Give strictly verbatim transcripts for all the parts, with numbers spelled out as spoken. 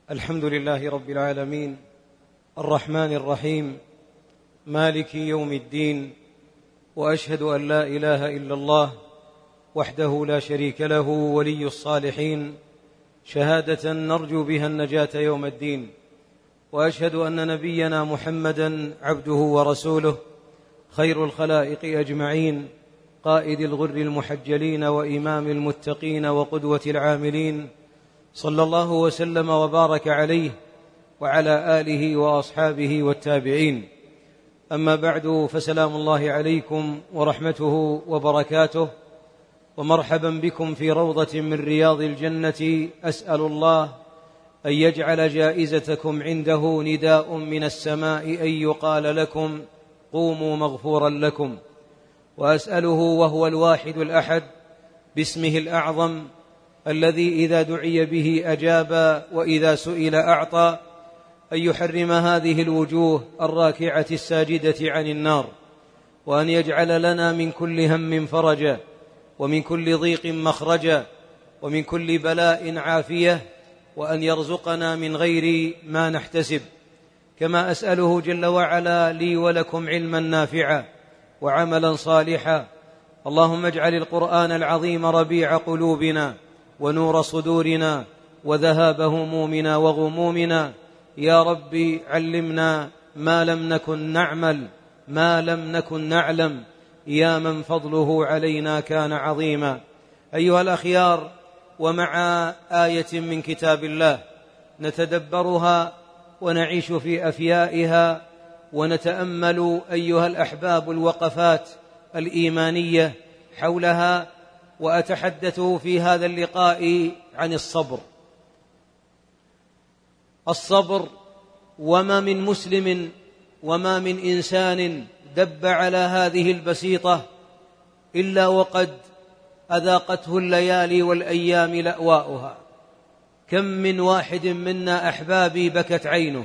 الحمد لله رب العالمين الرحمن الرحيم مالك يوم الدين، وأشهد أن لا إله إلا الله وحده لا شريك له ولي الصالحين، شهادة نرجو بها النجاة يوم الدين. وأشهد أن نبينا محمدًا عبده ورسوله، خير الخلائق أجمعين، قائد الغر المحجلين وإمام المتقين وقدوة العاملين، صلى الله وسلم وبارك عليه وعلى آله وأصحابه والتابعين. أما بعد، فسلام الله عليكم ورحمته وبركاته، ومرحبا بكم في روضة من رياض الجنة. أسأل الله أن يجعل جائزتكم عنده نداء من السماء أن يقال لكم قوموا مغفورا لكم. وأسأله وهو الواحد الأحد باسمه الأعظم الذي إذا دعي به أجاب وإذا سئل أعطى، أن يحرم هذه الوجوه الراكعة الساجدة عن النار، وأن يجعل لنا من كل هم فرجا، ومن كل ضيق مخرجا، ومن كل بلاء عافية، وأن يرزقنا من غير ما نحتسب. كما أسأله جل وعلا لي ولكم علما نافعا وعملا صالحا. اللهم اجعل القرآن العظيم ربيع قلوبنا ونور صدورنا وذهاب همومنا وغمومنا. يا رب علمنا ما لم نكن نعمل، ما لم نكن نعلم، يا من فضله علينا كان عظيما. أيها الأخيار، ومع آية من كتاب الله نتدبرها ونعيش في أفيائها ونتأمل أيها الأحباب الوقفات الإيمانية حولها، وأتحدث في هذا اللقاء عن الصبر. الصبر، وما من مسلم وما من إنسان دب على هذه البسيطة إلا وقد أذاقته الليالي والأيام لأواؤها. كم من واحد منا أحبابي بكت عينه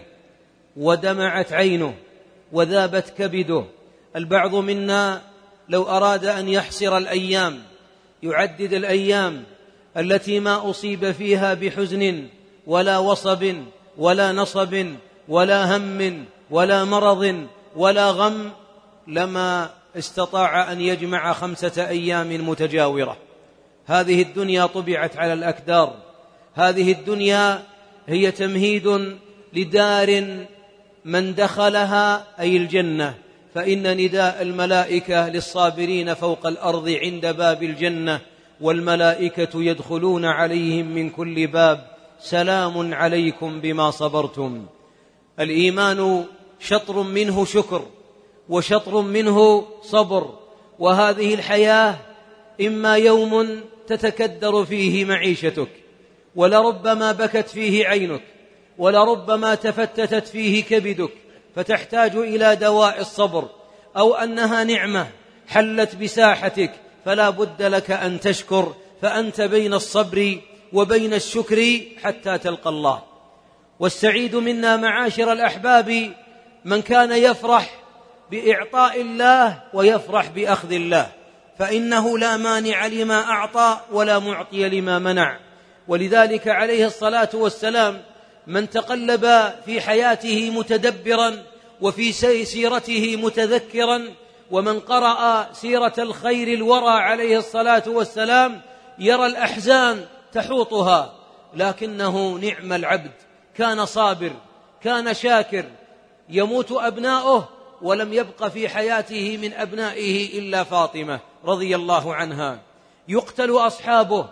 ودمعت عينه وذابت كبده. البعض منا لو أراد أن يحصر الأيام، يعدد الأيام التي ما أصيب فيها بحزن ولا وصب ولا نصب ولا هم ولا مرض ولا غم، لما استطاع أن يجمع خمسة أيام متجاورة. هذه الدنيا طبعت على الأكدار، هذه الدنيا هي تمهيد لدار من دخلها أي الجنة، فإن نداء الملائكة للصابرين فوق الأرض عند باب الجنة، والملائكة يدخلون عليهم من كل باب سلام عليكم بما صبرتم. الإيمان شطر منه شكر وشطر منه صبر، وهذه الحياة إما يوم تتكدر فيه معيشتك، ولربما بكت فيه عينك، ولربما تفتتت فيه كبدك، فتحتاج إلى دواء الصبر، أو أنها نعمة حلت بساحتك فلا بد لك أن تشكر، فأنت بين الصبر وبين الشكر حتى تلقى الله. والسعيد منا معاشر الأحباب من كان يفرح بإعطاء الله ويفرح بأخذ الله، فإنه لا مانع لما أعطى ولا معطي لما منع. ولذلك عليه الصلاة والسلام من تقلب في حياته متدبرا وفي سيرته متذكرا، ومن قرأ سيرة الخير الورى عليه الصلاة والسلام يرى الأحزان تحوطها، لكنه نعم العبد، كان صابر، كان شاكر. يموت أبناؤه ولم يبق في حياته من أبنائه إلا فاطمة رضي الله عنها. يقتل أصحابه،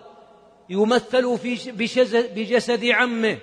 يمثل في بجسد عمه،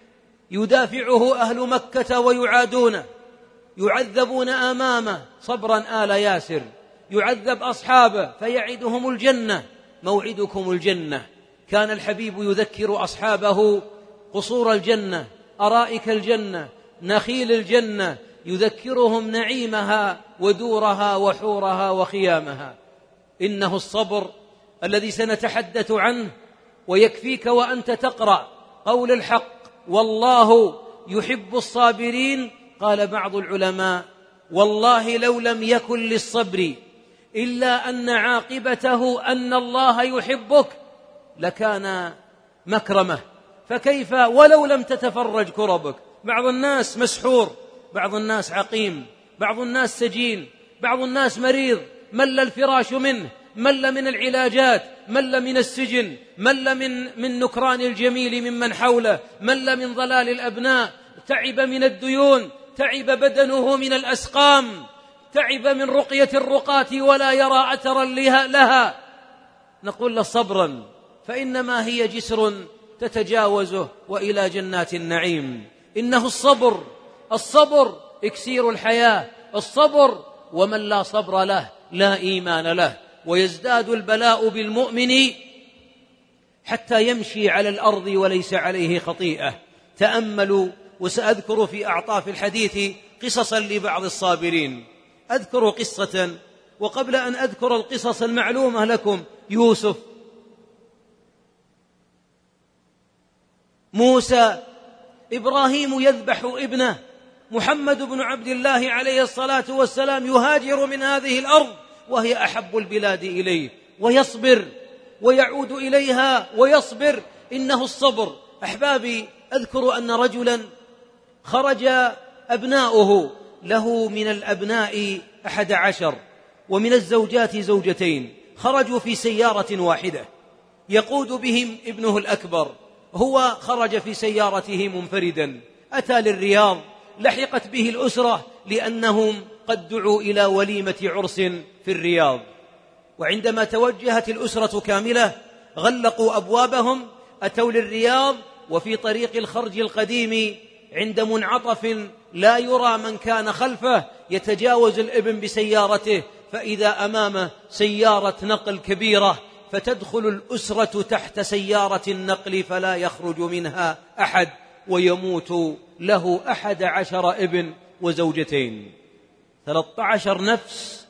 يدافعه أهل مكة ويعادونه، يعذبون أمامه صبرا آل ياسر، يعذب أصحابه فيعدهم الجنة، موعدكم الجنة. كان الحبيب يذكر أصحابه قصور الجنة، أرائك الجنة، نخيل الجنة، يذكرهم نعيمها ودورها وحورها وخيامها. إنه الصبر الذي سنتحدث عنه، ويكفيك وأنت تقرأ قول الحق والله يحب الصابرين. قال بعض العلماء والله لو لم يكن للصبر إلا أن عاقبته أن الله يحبك لكان مكرمة فكيف ولو لم تتفرج كربك؟ بعض الناس مسحور، بعض الناس عقيم، بعض الناس سجين، بعض الناس مريض مل الفراش منه، مل من العلاجات، مل من السجن، مل من من نكران الجميل ممن حوله، مل من ضلال الأبناء، تعب من الديون، تعب بدنه من الأسقام، تعب من رقية الرقاة ولا يرى أثرا لها. نقول له صبرا، فإنما هي جسر تتجاوزه وإلى جنات النعيم. إنه الصبر، الصبر إكسير الحياة، الصبر، ومن لا صبر له لا إيمان له. ويزداد البلاء بالمؤمن حتى يمشي على الأرض وليس عليه خطيئة. تأملوا، وسأذكر في أعطاف الحديث قصصا لبعض الصابرين. أذكر قصة، وقبل أن أذكر القصص المعلومة لكم، يوسف، موسى، إبراهيم يذبح ابنه، محمد بن عبد الله عليه الصلاة والسلام يهاجر من هذه الأرض وهي أحب البلاد إليه، ويصبر ويعود إليها ويصبر. إنه الصبر. أحبابي، أذكر أن رجلا خرج أبناؤه، له من الأبناء أحد عشر ومن الزوجات زوجتين، خرجوا في سيارة واحدة يقود بهم ابنه الأكبر، هو خرج في سيارته منفردا. أتى للرياض، لحقت به الأسرة لأنهم قد دعوا إلى وليمة عرس في الرياض. وعندما توجهت الأسرة كاملة غلقوا أبوابهم، أتوا للرياض، وفي طريق الخرج القديم عند منعطف لا يرى من كان خلفه يتجاوز الابن بسيارته، فإذا أمامه سيارة نقل كبيرة، فتدخل الأسرة تحت سيارة النقل فلا يخرج منها أحد، ويموت له أحد عشر ابن وزوجتين، ثلاثة عشر نفس،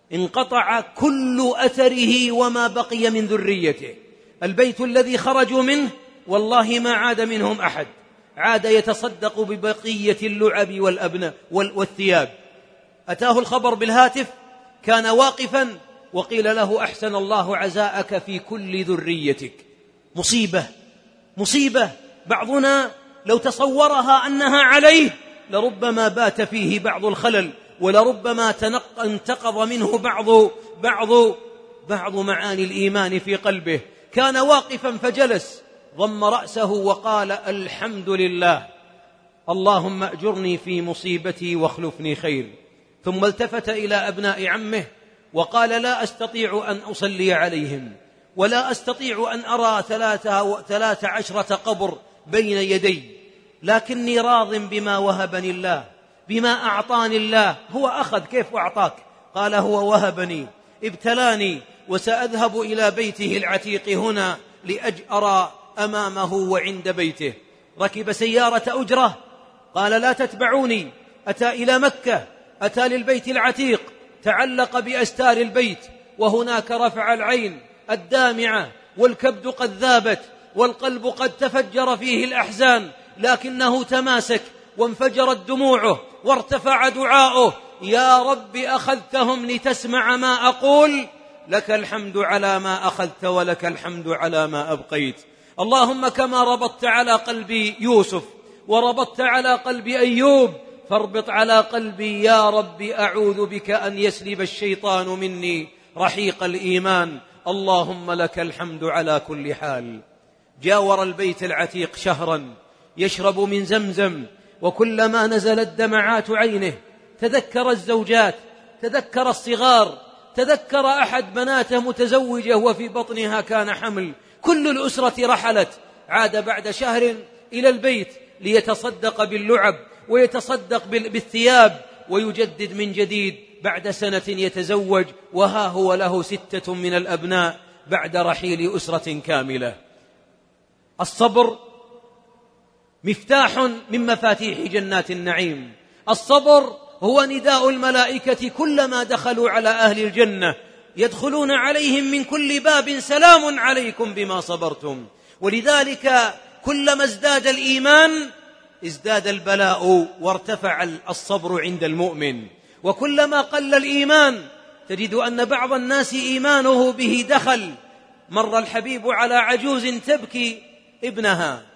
انقطع كل أثره وما بقي من ذريته. البيت الذي خرجوا منه والله ما عاد منهم أحد، عاد يتصدق ببقية اللعب والأبناء والثياب. أتاه الخبر بالهاتف، كان واقفا، وقيل له: أحسن الله عزاءك في كل ذريتك. مصيبة، مصيبة. بعضنا لو تصورها أنها عليه لربما بات فيه بعض الخلل، ولربما انتقض منه بعض بعض بعض معاني الإيمان في قلبه. كان واقفا فجلس، ضم رأسه وقال: الحمد لله، اللهم أجرني في مصيبتي واخلفني خير. ثم التفت إلى أبناء عمه وقال: لا أستطيع أن أصلي عليهم، ولا أستطيع أن أرى ثلاثة, ثلاثة عشرة قبر بين يدي، لكني راض بما وهبني الله، بما أعطاني الله. هو أخذ، كيف أعطاك؟ قال: هو وهبني، ابتلاني، وسأذهب إلى بيته العتيق هنا لأجأر أمامه وعند بيته. ركب سيارة أجرة، قال: لا تتبعوني. أتى إلى مكة، أتى للبيت العتيق، تعلق بأستار البيت، وهناك رفع العين الدامعة، والكبد قد ذابت، والقلب قد تفجر فيه الأحزان، لكنه تماسك، وانفجرت دموعه، وارتفع دعاؤه: يا رب أخذتهم لتسمع ما أقول، لك الحمد على ما أخذت، ولك الحمد على ما أبقيت. اللهم كما ربطت على قلب يوسف وربطت على قلب أيوب، فاربط على قلبي يا رب، أعوذ بك أن يسلب الشيطان مني رحيق الإيمان. اللهم لك الحمد على كل حال. جاور البيت العتيق شهرا يشرب من زمزم، وكلما نزلت دمعات عينه تذكر الزوجات، تذكر الصغار، تذكر أحد بناته متزوجة وفي بطنها كان حمل. كل الأسرة رحلت. عاد بعد شهر إلى البيت ليتصدق باللعب ويتصدق بالثياب ويجدد من جديد. بعد سنة يتزوج، وها هو له ستة من الأبناء بعد رحيل أسرة كاملة. الصبر مفتاح من مفاتيح جنات النعيم. الصبر هو نداء الملائكة كلما دخلوا على أهل الجنة، يدخلون عليهم من كل باب: سلام عليكم بما صبرتم. ولذلك كلما ازداد الإيمان ازداد البلاء وارتفع الصبر عند المؤمن، وكلما قل الإيمان تجد أن بعض الناس إيمانه به دخل. مر الحبيب على عجوز تبكي ابنها،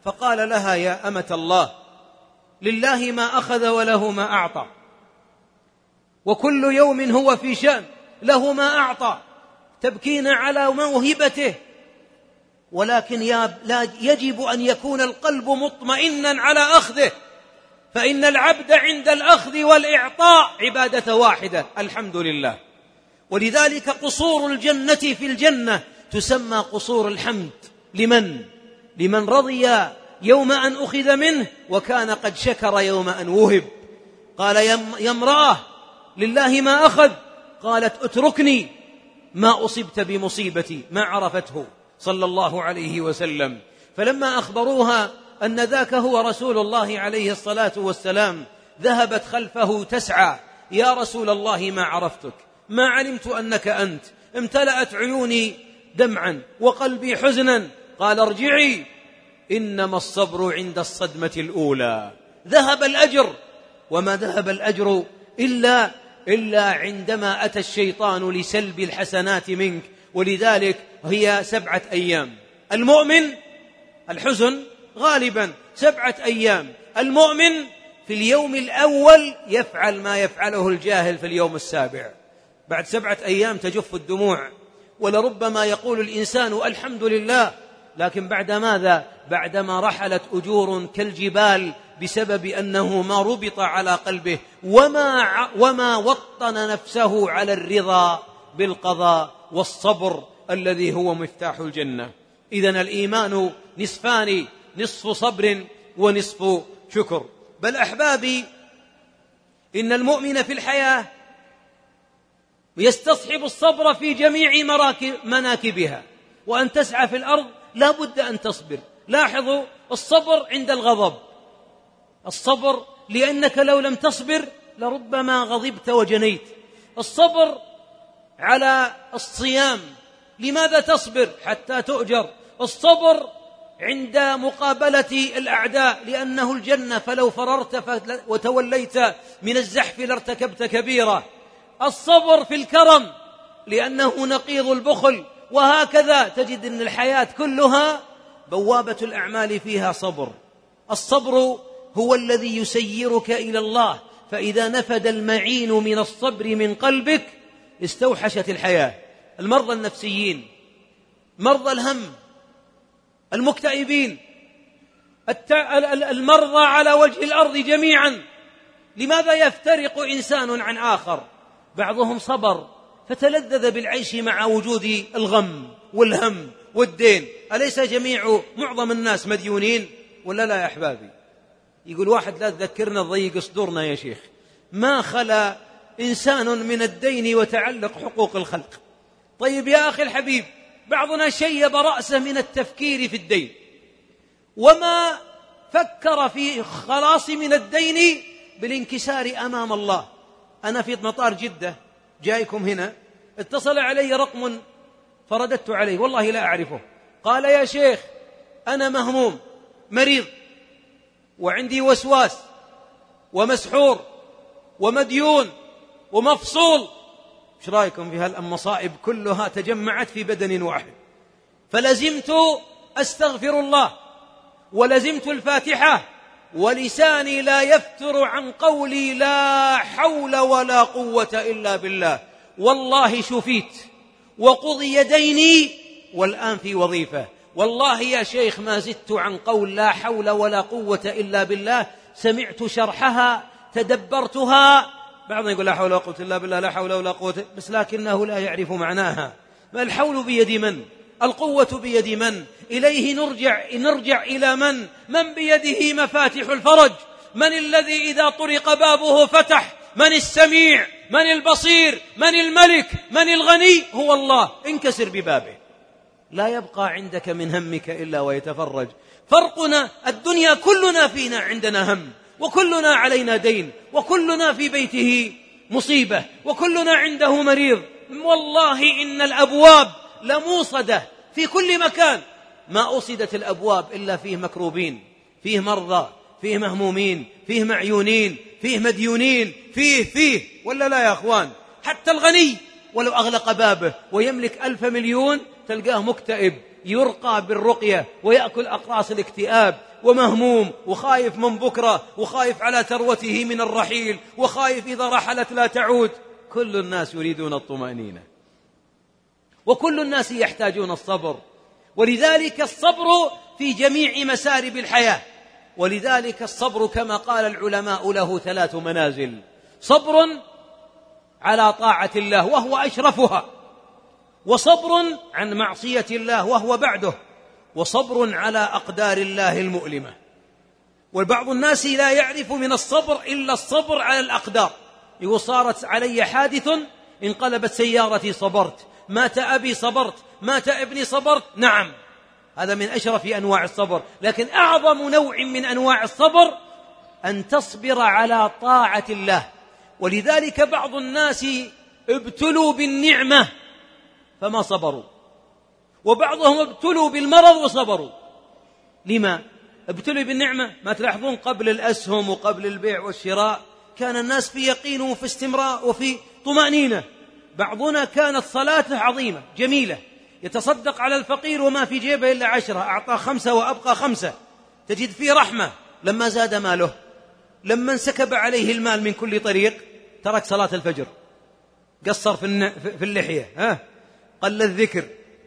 فقال لها: يا أمة الله، لله ما أخذ وله ما أعطى، وكل يوم هو في شأن، له ما أعطى، تبكين على موهبته، ولكن يجب أن يكون القلب مطمئنا على أخذه، فإن العبد عند الأخذ والإعطاء عبادة واحدة، الحمد لله. ولذلك قصور الجنة في الجنة تسمى قصور الحمد. لمن؟ لمن رضي يوم أن أخذ منه وكان قد شكر يوم أن وهب. قال: يا امرأة، لله ما أخذ. قالت: اتركني، ما أصبت بمصيبتي. ما عرفته صلى الله عليه وسلم. فلما أخبروها أن ذاك هو رسول الله عليه الصلاة والسلام ذهبت خلفه تسعى: يا رسول الله، ما عرفتك، ما علمت أنك أنت، امتلأت عيوني دمعا وقلبي حزنا. قال: ارجعي، إنما الصبر عند الصدمة الأولى. ذهب الأجر، وما ذهب الأجر إلا, إلا عندما أتى الشيطان لسلب الحسنات منك. ولذلك هي سبعة أيام. المؤمن الحزن غالبا سبعة أيام. المؤمن في اليوم الأول يفعل ما يفعله الجاهل في اليوم السابع. بعد سبعة أيام تجف الدموع، ولربما يقول الإنسان الحمد لله، لكن بعد ماذا؟ بعدما رحلت أجور كالجبال بسبب أنه ما ربط على قلبه وما, وما وطن نفسه على الرضا بالقضاء والصبر الذي هو مفتاح الجنة. إذن الإيمان نصفان: نصف صبر ونصف شكر. بل أحبابي، إن المؤمن في الحياة يستصحب الصبر في جميع مناكبها، وأن تسعى في الأرض لا بد أن تصبر. لاحظوا الصبر عند الغضب، الصبر لأنك لو لم تصبر لربما غضبت وجنيت. الصبر على الصيام، لماذا تصبر؟ حتى تؤجر. الصبر عند مقابلة الأعداء لأنه الجنة، فلو فررت وتوليت من الزحف لارتكبت كبيرة. الصبر في الكرم لأنه نقيض البخل. وهكذا تجد أن الحياة كلها بوابة الأعمال فيها صبر. الصبر هو الذي يسيرك إلى الله، فإذا نفد المعين من الصبر من قلبك استوحشت الحياة. المرضى النفسيين، مرضى الهم، المكتئبين، المرضى على وجه الأرض جميعا، لماذا يفترق إنسان عن آخر؟ بعضهم صبر فتلذذ بالعيش مع وجود الغم والهم والدين. أليس جميع معظم الناس مديونين ولا لا يا أحبابي؟ يقول واحد: لا تذكرنا ضيق صدورنا يا شيخ. ما خلا إنسان من الدين وتعلق حقوق الخلق. طيب يا أخي الحبيب، بعضنا شيب رأسه من التفكير في الدين، وما فكر في خلاص من الدين بالانكسار أمام الله. أنا في مطار جدة جايكم هنا، اتصل علي رقم فرددت عليه، والله لا أعرفه. قال: يا شيخ، أنا مهموم مريض وعندي وسواس ومسحور ومديون ومفصول. ايش رايكم في هالمصائب كلها تجمعت في بدن واحد؟ فلزمت أستغفر الله، ولزمت الفاتحة، ولساني لا يفتر عن قولي لا حول ولا قوة إلا بالله. والله شفيت وقضي ديني والآن في وظيفة. والله يا شيخ ما زدت عن قول لا حول ولا قوة إلا بالله. سمعت شرحها، تدبرتها. بعضهم يقول لا حول ولا قوة إلا بالله، لا حول ولا قوة، بس لكنه لا يعرف معناها. ما الحول بيد من؟ القوة بيد من؟ إليه نرجع نرجع إلى من؟ من بيده مفاتيح الفرج؟ من الذي إذا طرق بابه فتح؟ من السميع؟ من البصير؟ من الملك؟ من الغني؟ هو الله. انكسر ببابه، لا يبقى عندك من همك إلا ويتفرج. فرقنا الدنيا كلنا فينا عندنا هم، وكلنا علينا دين، وكلنا في بيته مصيبة، وكلنا عنده مريض. والله إن الأبواب لموصدة في كل مكان، ما أصدت الأبواب إلا فيه مكروبين، فيه مرضى، فيه مهمومين، فيه معيونين، فيه مديونين، فيه فيه ولا لا يا أخوان؟ حتى الغني ولو أغلق بابه ويملك ألف مليون تلقاه مكتئب، يرقى بالرقية ويأكل أقراص الاكتئاب. ومهموم وخايف من بكرة وخايف على ثروته من الرحيل وخايف إذا رحلت لا تعود. كل الناس يريدون الطمأنينة وكل الناس يحتاجون الصبر، ولذلك الصبر في جميع مسارب الحياة. ولذلك الصبر كما قال العلماء له ثلاث منازل: صبر على طاعة الله وهو أشرفها، وصبر عن معصية الله وهو بعده، وصبر على أقدار الله المؤلمة. وبعض الناس لا يعرف من الصبر إلا الصبر على الأقدار. يقول صارت علي حادث انقلبت سيارتي صبرت، مات أبي صبرت، مات ابني صبرت. نعم، هذا من أشرف أنواع الصبر، لكن أعظم نوع من أنواع الصبر أن تصبر على طاعة الله. ولذلك بعض الناس ابتلوا بالنعمة فما صبروا، وبعضهم ابتلوا بالمرض وصبروا. لما ابتلوا بالنعمة؟ ما تلاحظون قبل الأسهم وقبل البيع والشراء كان الناس في يقين وفي استمرار وفي طمأنينة. بعضنا كانت صلاته عظيمة جميلة، يتصدق على الفقير وما في جيبه إلا عشرة، أعطاه خمسة وأبقى خمسة، تجد فيه رحمة. لما زاد ماله، لما انسكب عليه المال من كل طريق، ترك صلاة الفجر، قصر في اللحية، ها قل الذكر،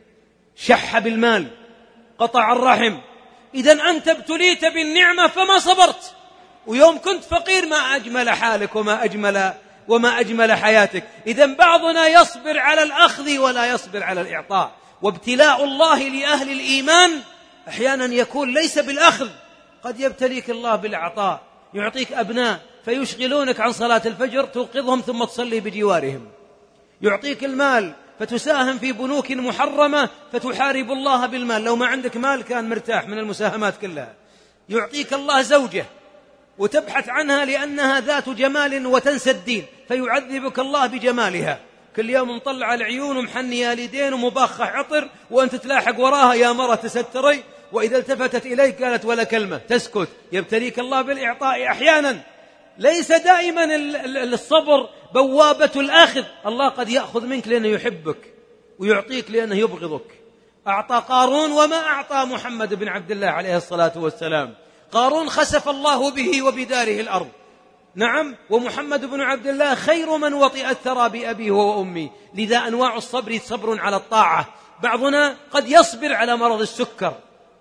شح بالمال، قطع الرحم. إذن أنت ابتليت بالنعمة فما صبرت، ويوم كنت فقير ما أجمل حالك وما أجمل وما أجمل حياتك. إذن بعضنا يصبر على الأخذ ولا يصبر على الإعطاء. وابتلاء الله لأهل الإيمان أحيانا يكون ليس بالأخذ، قد يبتليك الله بالإعطاء، يعطيك أبناء فيشغلونك عن صلاة الفجر توقظهم ثم تصلي بجوارهم، يعطيك المال فتساهم في بنوك محرمة فتحارب الله بالمال، لو ما عندك مال كان مرتاح من المساهمات كلها. يعطيك الله زوجة وتبحث عنها لأنها ذات جمال وتنسى الدين، فيعذبك الله بجمالها، كل يوم مطلع العيون ومحنية اليدين ومباخة عطر، وأنت تلاحق وراها يا مرة تستري، وإذا التفتت إليك قالت ولا كلمة، تسكت. يبتليك الله بالإعطاء أحيانا. ليس دائما الصبر بوابة الأخذ، الله قد يأخذ منك لأنه يحبك ويعطيك لأنه يبغضك. أعطى قارون وما أعطى محمد بن عبد الله عليه الصلاة والسلام. قارون خسف الله به وبداره الأرض، نعم، ومحمد بن عبد الله خير من وطئ الثرى بأبيه وأمي. لذا أنواع الصبر صبر على الطاعة. بعضنا قد يصبر على مرض السكر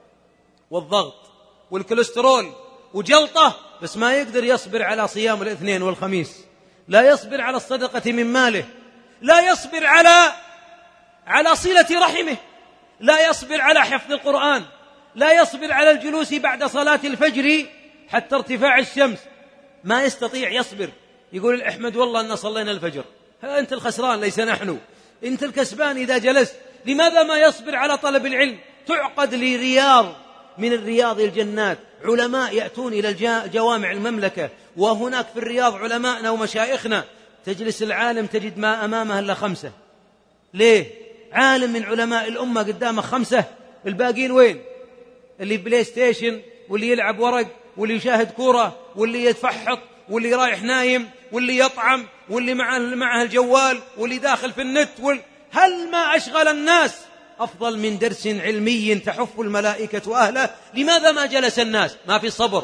والضغط والكوليسترول وجلطة، بس ما يقدر يصبر على صيام الاثنين والخميس، لا يصبر على الصدقة من ماله، لا يصبر على على صلة رحمه، لا يصبر على حفظ القرآن، لا يصبر على الجلوس بعد صلاة الفجر حتى ارتفاع الشمس، ما يستطيع يصبر. يقول أحمد والله أن صلينا الفجر، أنت الخسران ليس نحن، أنت الكسبان إذا جلست. لماذا ما يصبر على طلب العلم؟ تعقد لي رياض من الرياض الجنات، علماء يأتون إلى جوامع المملكة، وهناك في الرياض علماءنا ومشايخنا، تجلس العالم تجد ما أمامه إلا خمسة. ليه؟ عالم من علماء الأمة قدامه خمسة، الباقين وين؟ اللي بلاي ستيشن، واللي يلعب ورق، واللي يشاهد كورة، واللي يتفحط، واللي رايح نايم، واللي يطعم، واللي معه معه الجوال، واللي داخل في النت وال... هل ما أشغل الناس أفضل من درس علمي تحف الملائكة أهله؟ لماذا ما جلس الناس؟ ما في صبر،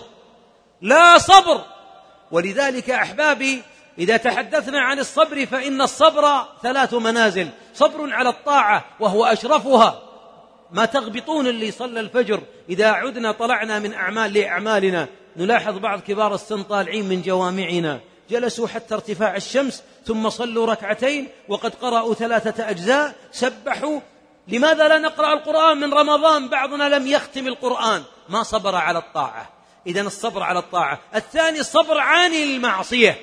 لا صبر. ولذلك أحبابي إذا تحدثنا عن الصبر فإن الصبر ثلاث منازل: صبر على الطاعة وهو أشرفها، ما تغبطون اللي صلى الفجر. إذا عدنا طلعنا من أعمال لأعمالنا نلاحظ بعض كبار السن طالعين من جوامعنا جلسوا حتى ارتفاع الشمس ثم صلوا ركعتين وقد قرأوا ثلاثة أجزاء، سبحوا. لماذا لا نقرأ القرآن من رمضان؟ بعضنا لم يختم القرآن، ما صبر على الطاعة. إذن الصبر على الطاعة. الثاني الصبر عن المعصية،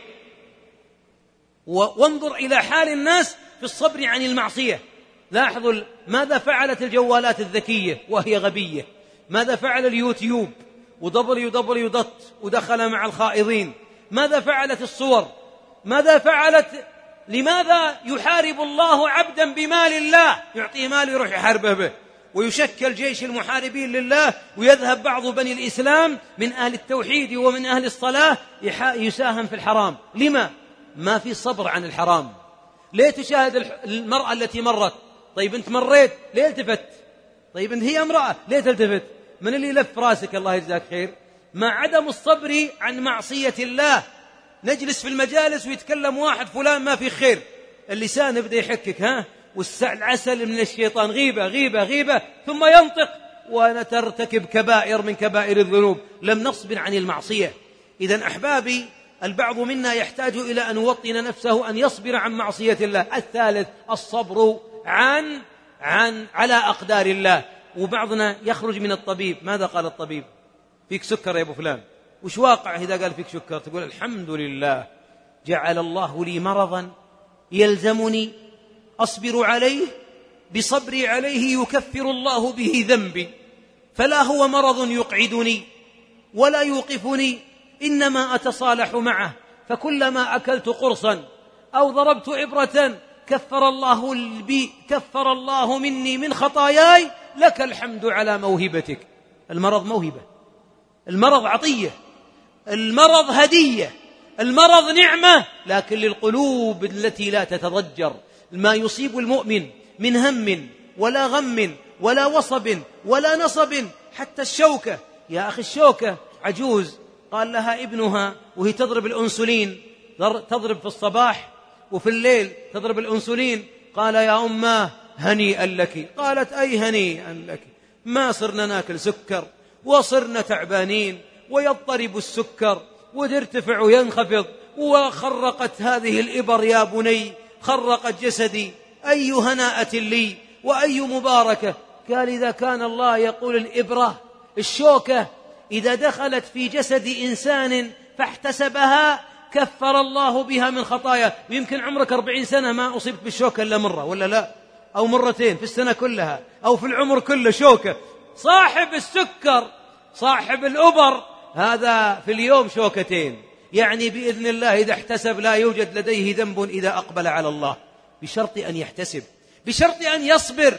وانظر إلى حال الناس في الصبر عن المعصية. لاحظوا ماذا فعلت الجوالات الذكية وهي غبية، ماذا فعل اليوتيوب ودبليو دبليو دوت ودخل مع الخائضين، ماذا فعلت الصور، ماذا فعلت. لماذا يحارب الله عبدا بمال الله؟ يعطيه مال يروح يحاربه به، ويشكل جيش المحاربين لله، ويذهب بعض بني الإسلام من أهل التوحيد ومن أهل الصلاة يساهم في الحرام. لما؟ ما في صبر عن الحرام. ليه تشاهد المرأة التي مرت؟ طيب أنت مريت ليه التفت؟ طيب أنت هي امرأة ليه تلتفت؟ من اللي لف راسك الله يجزاك خير؟ مع عدم الصبر عن معصية الله. نجلس في المجالس ويتكلم واحد فلان ما في خير، اللسان يبدأ يحكك، ها، والعسل من الشيطان، غيبة غيبة غيبة، ثم ينطق ونترتكب كبائر من كبائر الذنوب، لم نصبر عن المعصية. إذن أحبابي، البعض منا يحتاج إلى أن يوطن نفسه أن يصبر عن معصية الله. الثالث الصبر عن عن على أقدار الله. وبعضنا يخرج من الطبيب، ماذا قال الطبيب؟ فيك سكر يا أبو فلان. وش واقع إذا قال فيك سكر؟ تقول الحمد لله جعل الله لي مرضا يلزمني أصبر عليه، بصبري عليه يكفر الله به ذنبي، فلا هو مرض يقعدني ولا يوقفني، إنما أتصالح معه، فكلما أكلت قرصا أو ضربت إبرة كفر الله بي كفر الله مني من خطاياي، لك الحمد على موهبتك. المرض موهبة، المرض عطية، المرض هدية، المرض نعمة، لكن للقلوب التي لا تتضجر. ما يصيب المؤمن من هم ولا غم ولا وصب ولا نصب، حتى الشوكة. يا أخي الشوكة عجوز قال لها ابنها وهي تضرب الأنسولين، تضرب في الصباح وفي الليل تضرب الأنسولين، قال يا أماه هنيئا لك. قالت أي هنيئا لك، ما صرنا ناكل سكر وصرنا تعبانين ويضطرب السكر وترتفع وينخفض، وخرقت هذه الإبر يا بني، خرقت جسدي، أي هناءة لي وأي مباركة. قال إذا كان الله يقول الإبرة الشوكة إذا دخلت في جسد إنسان فاحتسبها كفر الله بها من خطايا. ويمكن عمرك أربعين سنة ما أصبت بالشوكة إلا مرة ولا لا، أو مرتين في السنة كلها أو في العمر كله شوكة. صاحب السكر صاحب الأبر هذا في اليوم شوكتين، يعني بإذن الله إذا احتسب لا يوجد لديه ذنب إذا أقبل على الله، بشرط أن يحتسب، بشرط أن يصبر.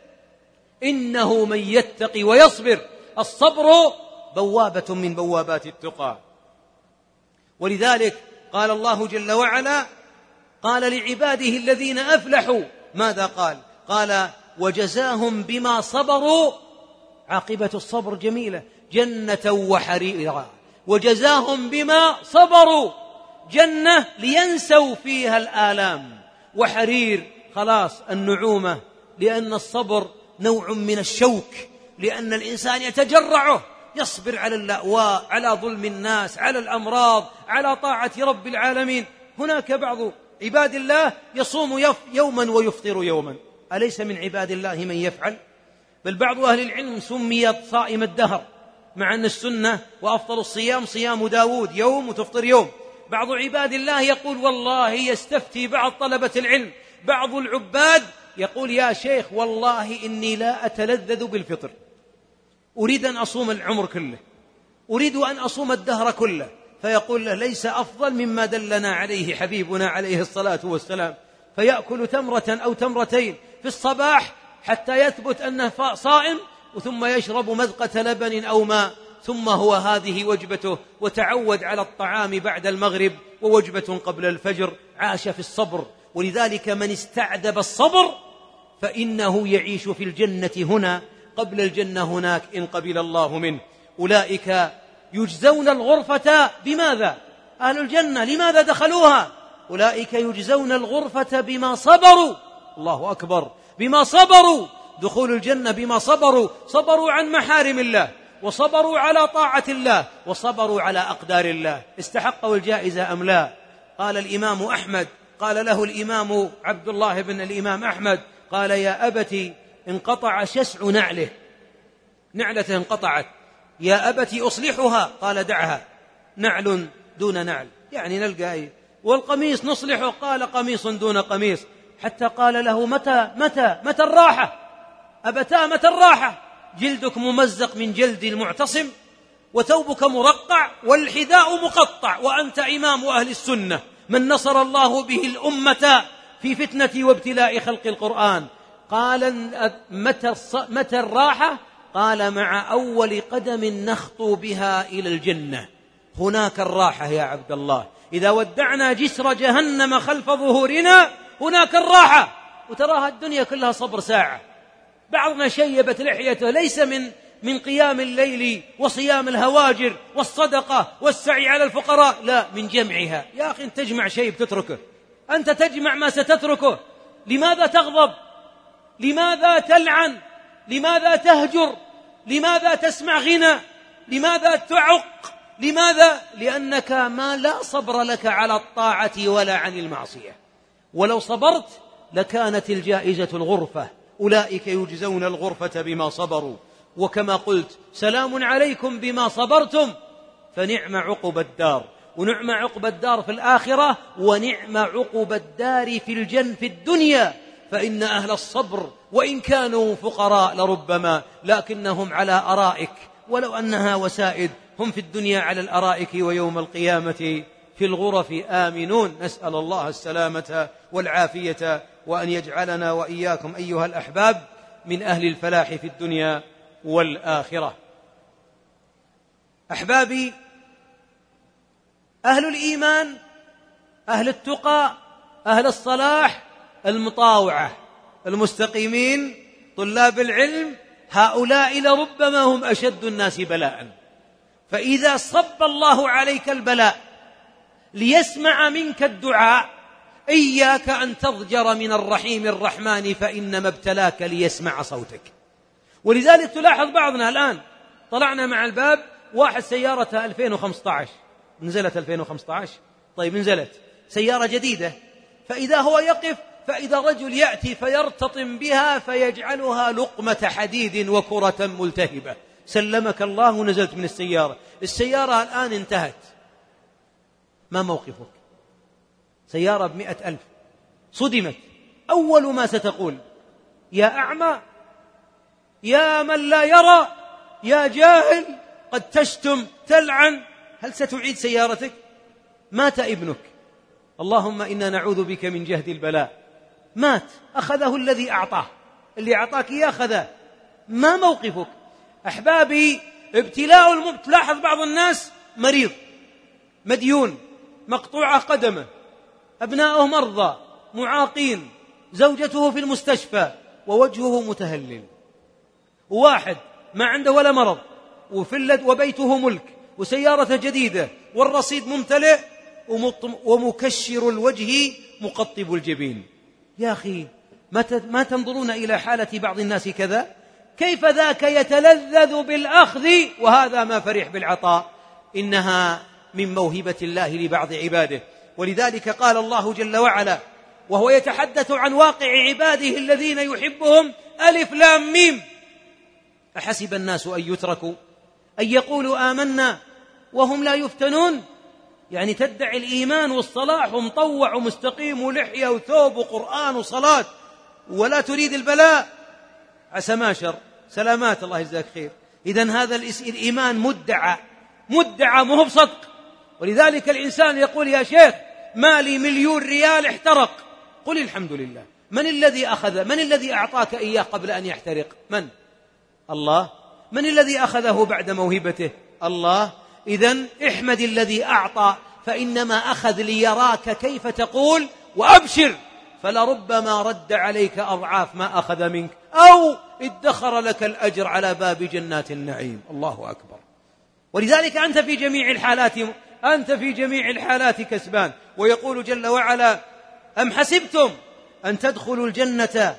إنه من يتقي ويصبر، الصبر بوابة من بوابات التقى. ولذلك قال الله جل وعلا، قال لعباده الذين أفلحوا ماذا قال؟ قال وجزاهم بما صبروا، عاقبة الصبر جميلة، جنة وحريرا. وجزاهم بما صبروا، جنة لينسوا فيها الآلام، وحرير خلاص النعومة، لأن الصبر نوع من الشوك، لأن الإنسان يتجرعه، يصبر على اللأواء، على ظلم الناس، على الأمراض، على طاعة رب العالمين. هناك بعض عباد الله يصوم يوما ويفطر يوما، أليس من عباد الله من يفعل؟ بل بعض أهل العلم سمي صائم الدهر، مع أن السنة وأفضل الصيام صيام داود، يوم وتفطر يوم. بعض عباد الله يقول والله يستفتي بعض طلبة العلم، بعض العباد يقول يا شيخ والله إني لا أتلذذ بالفطر، أريد أن أصوم العمر كله، أريد أن أصوم الدهر كله. فيقول له ليس أفضل مما دلنا عليه حبيبنا عليه الصلاة والسلام، فيأكل تمرة أو تمرتين في الصباح حتى يثبت أنه صائم، ثم يشرب مذقة لبن أو ماء، ثم هو هذه وجبته. وتعود على الطعام بعد المغرب ووجبة قبل الفجر، عاش في الصبر. ولذلك من استعذب الصبر فإنه يعيش في الجنة هنا قبل الجنة هناك إن قبل الله منه. أولئك يجزون الغرفة بماذا؟ أهل الجنة لماذا دخلوها؟ أولئك يجزون الغرفة بما صبروا، الله أكبر، بما صبروا. دخول الجنة بما صبروا، صبروا عن محارم الله، وصبروا على طاعة الله، وصبروا على أقدار الله. استحقوا الجائزة أم لا؟ قال الإمام أحمد، قال له الإمام عبد الله بن الإمام أحمد، قال يا أبتي انقطع شسع نعله، نعلته انقطعت، يا أبتي أصلحها، قال دعها، نعل دون نعل، يعني نلقى أيه. والقميص نصلحه، قال قميص دون قميص. حتى قال له متى متى متى الراحة؟ أبتا متى الراحة؟ جلدك ممزق من جلد المعتصم، وثوبك مرقع، والحذاء مقطع، وأنت إمام أهل السنة من نصر الله به الأمة في فتنة وابتلاء خلق القرآن. قال متى, متى الراحة؟ قال مع أول قدم نخطو بها إلى الجنة، هناك الراحة يا عبد الله. إذا ودعنا جسر جهنم خلف ظهورنا هناك الراحة. وتراها الدنيا كلها صبر ساعة. بعضنا شيبت لحيته ليس من من قيام الليل وصيام الهواجر والصدقة والسعي على الفقراء، لا، من جمعها. يا أخي أنت تجمع شيء بتتركه، أنت تجمع ما ستتركه. لماذا تغضب؟ لماذا تلعن؟ لماذا تهجر؟ لماذا تسمع غنى؟ لماذا تعق؟ لماذا؟ لأنك ما لا صبر لك على الطاعة ولا عن المعصية. ولو صبرت لكانت الجائزة الغرفة، أولئك يجزون الغرفة بما صبروا. وكما قلت سلام عليكم بما صبرتم فنعم عقب الدار، ونعم عقب الدار في الآخرة، ونعم عقب الدار في الجنة في الدنيا. فإن أهل الصبر وإن كانوا فقراء لربما لكنهم على أرائك، ولو أنها وسائد، هم في الدنيا على الأرائك ويوم القيامة في الغرف آمنون. نسأل الله السلامة والعافية، وأن يجعلنا وإياكم أيها الأحباب من أهل الفلاح في الدنيا والآخرة. أحبابي، أهل الإيمان، أهل التقى، أهل الصلاح، المطاوعة، المستقيمين، طلاب العلم، هؤلاء لربما هم أشد الناس بلاء. فإذا صب الله عليك البلاء ليسمع منك الدعاء، إياك أن تضجر من الرحيم الرحمن، فإنما ابتلاك ليسمع صوتك. ولذلك تلاحظ بعضنا الآن، طلعنا مع الباب واحد سيارة ألفين وخمسة عشر، نزلت ألفين وخمسة عشر، طيب نزلت سيارة جديدة، فإذا هو يقف فإذا رجل يأتي فيرتطم بها فيجعلها لقمة حديد وكرة ملتهبة. سلمك الله ونزلت من السيارة، السيارة الآن انتهت، ما موقفك؟ سيارة بمئة ألف صدمت، أول ما ستقول يا أعمى، يا من لا يرى، يا جاهل، قد تشتم تلعن. هل ستعيد سيارتك؟ مات ابنك، اللهم إنا نعوذ بك من جهد البلاء، مات، أخذه الذي أعطاه، اللي أعطاك إياه أخذه، ما موقفك؟ أحبابي، ابتلاء المبتلى. تلاحظ بعض الناس مريض مديون، مقطوعة قدمه، أبناؤه مرضى معاقين، زوجته في المستشفى ووجهه متهلل. واحد ما عنده ولا مرض وفلت وبيته ملك وسيارة جديدة والرصيد ممتلئ ومكشر الوجه مقطب الجبين. يا أخي، ما تنظرون إلى حالة بعض الناس كذا؟ كيف ذاك يتلذذ بالأخذ وهذا ما فرح بالعطاء؟ إنها من موهبة الله لبعض عباده. ولذلك قال الله جل وعلا وهو يتحدث عن واقع عباده الذين يحبهم: ألف لام ميم، أحسب الناس أن يتركوا أن يقولوا آمنا وهم لا يفتنون. يعني تدعي الإيمان والصلاح ومطوع ومستقيم ولحية وثوب وقرآن وصلاة ولا تريد البلاء، عسى ماشر، سلامات، الله يجزاك خير. إذن هذا الإيمان مدعى، مدعى مو بصدق. ولذلك الإنسان يقول يا شيخ مالي مليون ريال احترق، قل الحمد لله. من الذي أخذ؟ من الذي أعطاك إياه قبل أن يحترق؟ من؟ الله. من الذي أخذه بعد موهبته؟ الله. إذن احمد الذي أعطى، فإنما أخذ ليراك كيف تقول وأبشر، فلربما رد عليك أضعاف ما أخذ منك، أو ادخر لك الأجر على باب جنات النعيم. الله أكبر. ولذلك أنت في جميع الحالات أنت في جميع الحالات كسبان. ويقول جل وعلا: أم حسبتم أن تدخلوا الجنة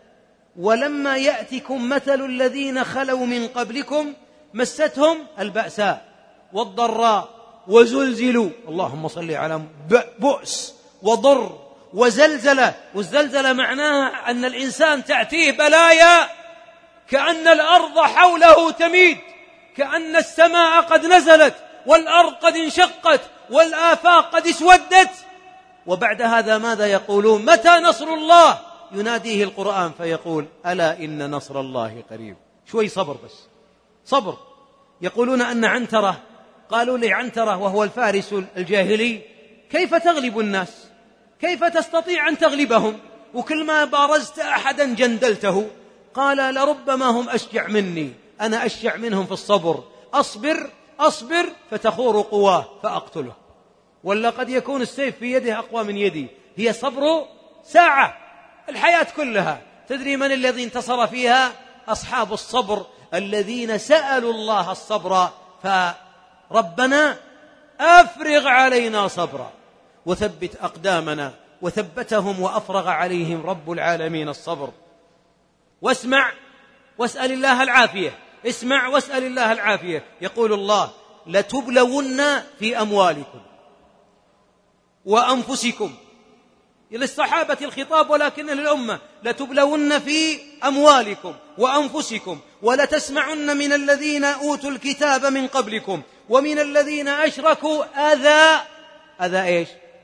ولما يأتكم مثل الذين خلوا من قبلكم مستهم البأساء والضراء وزلزلوا، اللهم صل على بؤس وضر وزلزلة. والزلزلة معناها أن الإنسان تأتيه بلايا كأن الأرض حوله تميد، كأن السماء قد نزلت والأرض قد انشقت والآفاق قد اسودت. وبعد هذا ماذا يقولون؟ متى نصر الله؟ يناديه القرآن فيقول: ألا إن نصر الله قريب. شوي صبر، بس صبر. يقولون أن عنترة، قالوا لي عنترة وهو الفارس الجاهلي: كيف تغلب الناس؟ كيف تستطيع أن تغلبهم؟ وكل ما بارزت أحدا جندلته. قال: لربما هم أشجع مني، أنا أشجع منهم في الصبر، أصبر أصبر فتخور قواه فأقتله. ولا قد يكون السيف في يده أقوى من يدي. هي صبر ساعة، الحياة كلها. تدري من الذي انتصر فيها؟ أصحاب الصبر الذين سألوا الله الصبر، فربنا أفرغ علينا صبرا وثبت أقدامنا، وثبتهم وأفرغ عليهم رب العالمين الصبر. واسمع واسأل الله العافية، اسمع واسأل الله العافية. يقول الله: لتبلون في أموالكم وأنفسكم. للصحابة الخطاب ولكن للأمة: لتبلون في أموالكم وأنفسكم ولتسمعن من الذين أوتوا الكتاب من قبلكم ومن الذين أشركوا أذى أذى إيش؟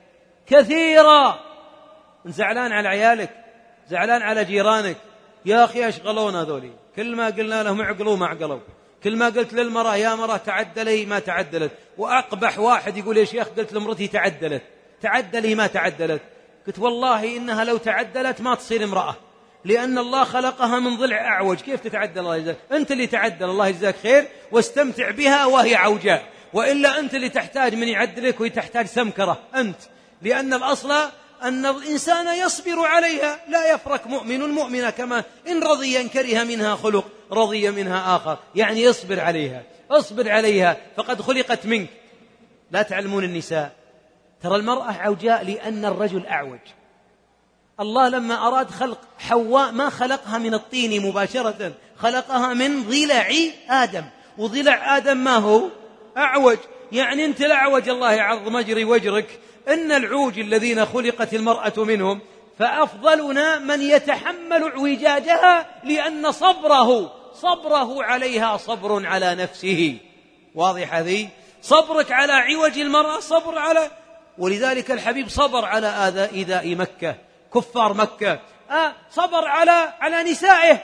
كثيرا. زعلان على عيالك، زعلان على جيرانك، يا أخي أشغلونا ذولي، كل ما قلنا لهم اعقلوا ما عقلوا، كل ما قلت للمرأة يا مرأة تعدلي ما تعدلت. وأقبح واحد يقول: يا شيخ قلت لمرتي تعدلت، تعدلي ما تعدلت. قلت: والله إنها لو تعدلت ما تصير امرأة، لأن الله خلقها من ضلع أعوج، كيف تتعدل؟ الله يجزاك، أنت اللي تعدل، الله يجزاك خير، واستمتع بها وهي عوجاء، وإلا أنت اللي تحتاج من يعدلك وتحتاج سمكرة أنت، لأن الأصل أن الإنسان يصبر عليها، لا يفرق مؤمن مؤمنة، كما إن رضي إن كره منها خلق رضي منها آخر، يعني يصبر عليها، اصبر عليها فقد خلقت منك. لا تعلمون النساء ترى المرأة عوجاء لأن الرجل أعوج. الله لما أراد خلق حواء ما خلقها من الطين مباشرة، خلقها من ضلع آدم، وضلع آدم ما هو؟ أعوج. يعني أنت الأعوج الله يعظم أجري وجرك، إن العوج الذين خلقت المرأة منهم، فأفضلنا من يتحمل اعوجاجها لأن صبره صبره عليها صبر على نفسه. واضح هذه؟ صبرك على عوج المرأة صبر على، ولذلك الحبيب صبر على آذى إيذاء مكة، كفار مكة، آه صبر على على نسائه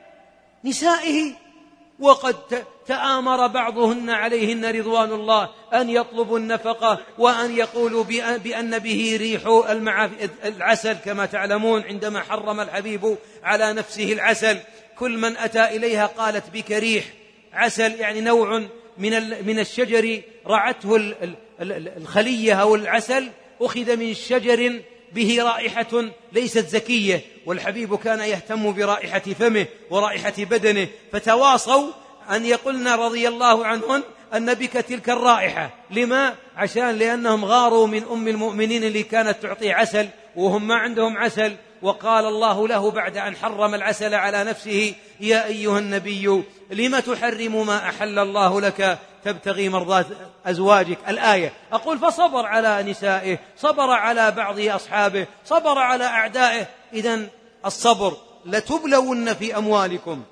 نسائه وقد تآمر بعضهن عليهن رضوان الله أن يطلبوا النفقة وأن يقولوا بأن به ريح العسل، كما تعلمون عندما حرم الحبيب على نفسه العسل، كل من أتى إليها قالت بك ريح عسل، يعني نوع من من الشجر رعته الخلية أو العسل، أخذ من شجر به رائحة ليست زكية، والحبيب كان يهتم برائحة فمه ورائحة بدنه، فتواصوا أن يقولن رضي الله عنهن أن بك تلك الرائحة. لما؟ عشان لأنهم غاروا من أم المؤمنين اللي كانت تعطي عسل وهم ما عندهم عسل. وقال الله له بعد أن حرم العسل على نفسه: يا أيها النبي لم تحرم ما أحل الله لك تبتغي مرضات أزواجك. الآية. أقول فصبر على نسائه، صبر على بعض أصحابه، صبر على أعدائه. إذن الصبر. لتبلون في أموالكم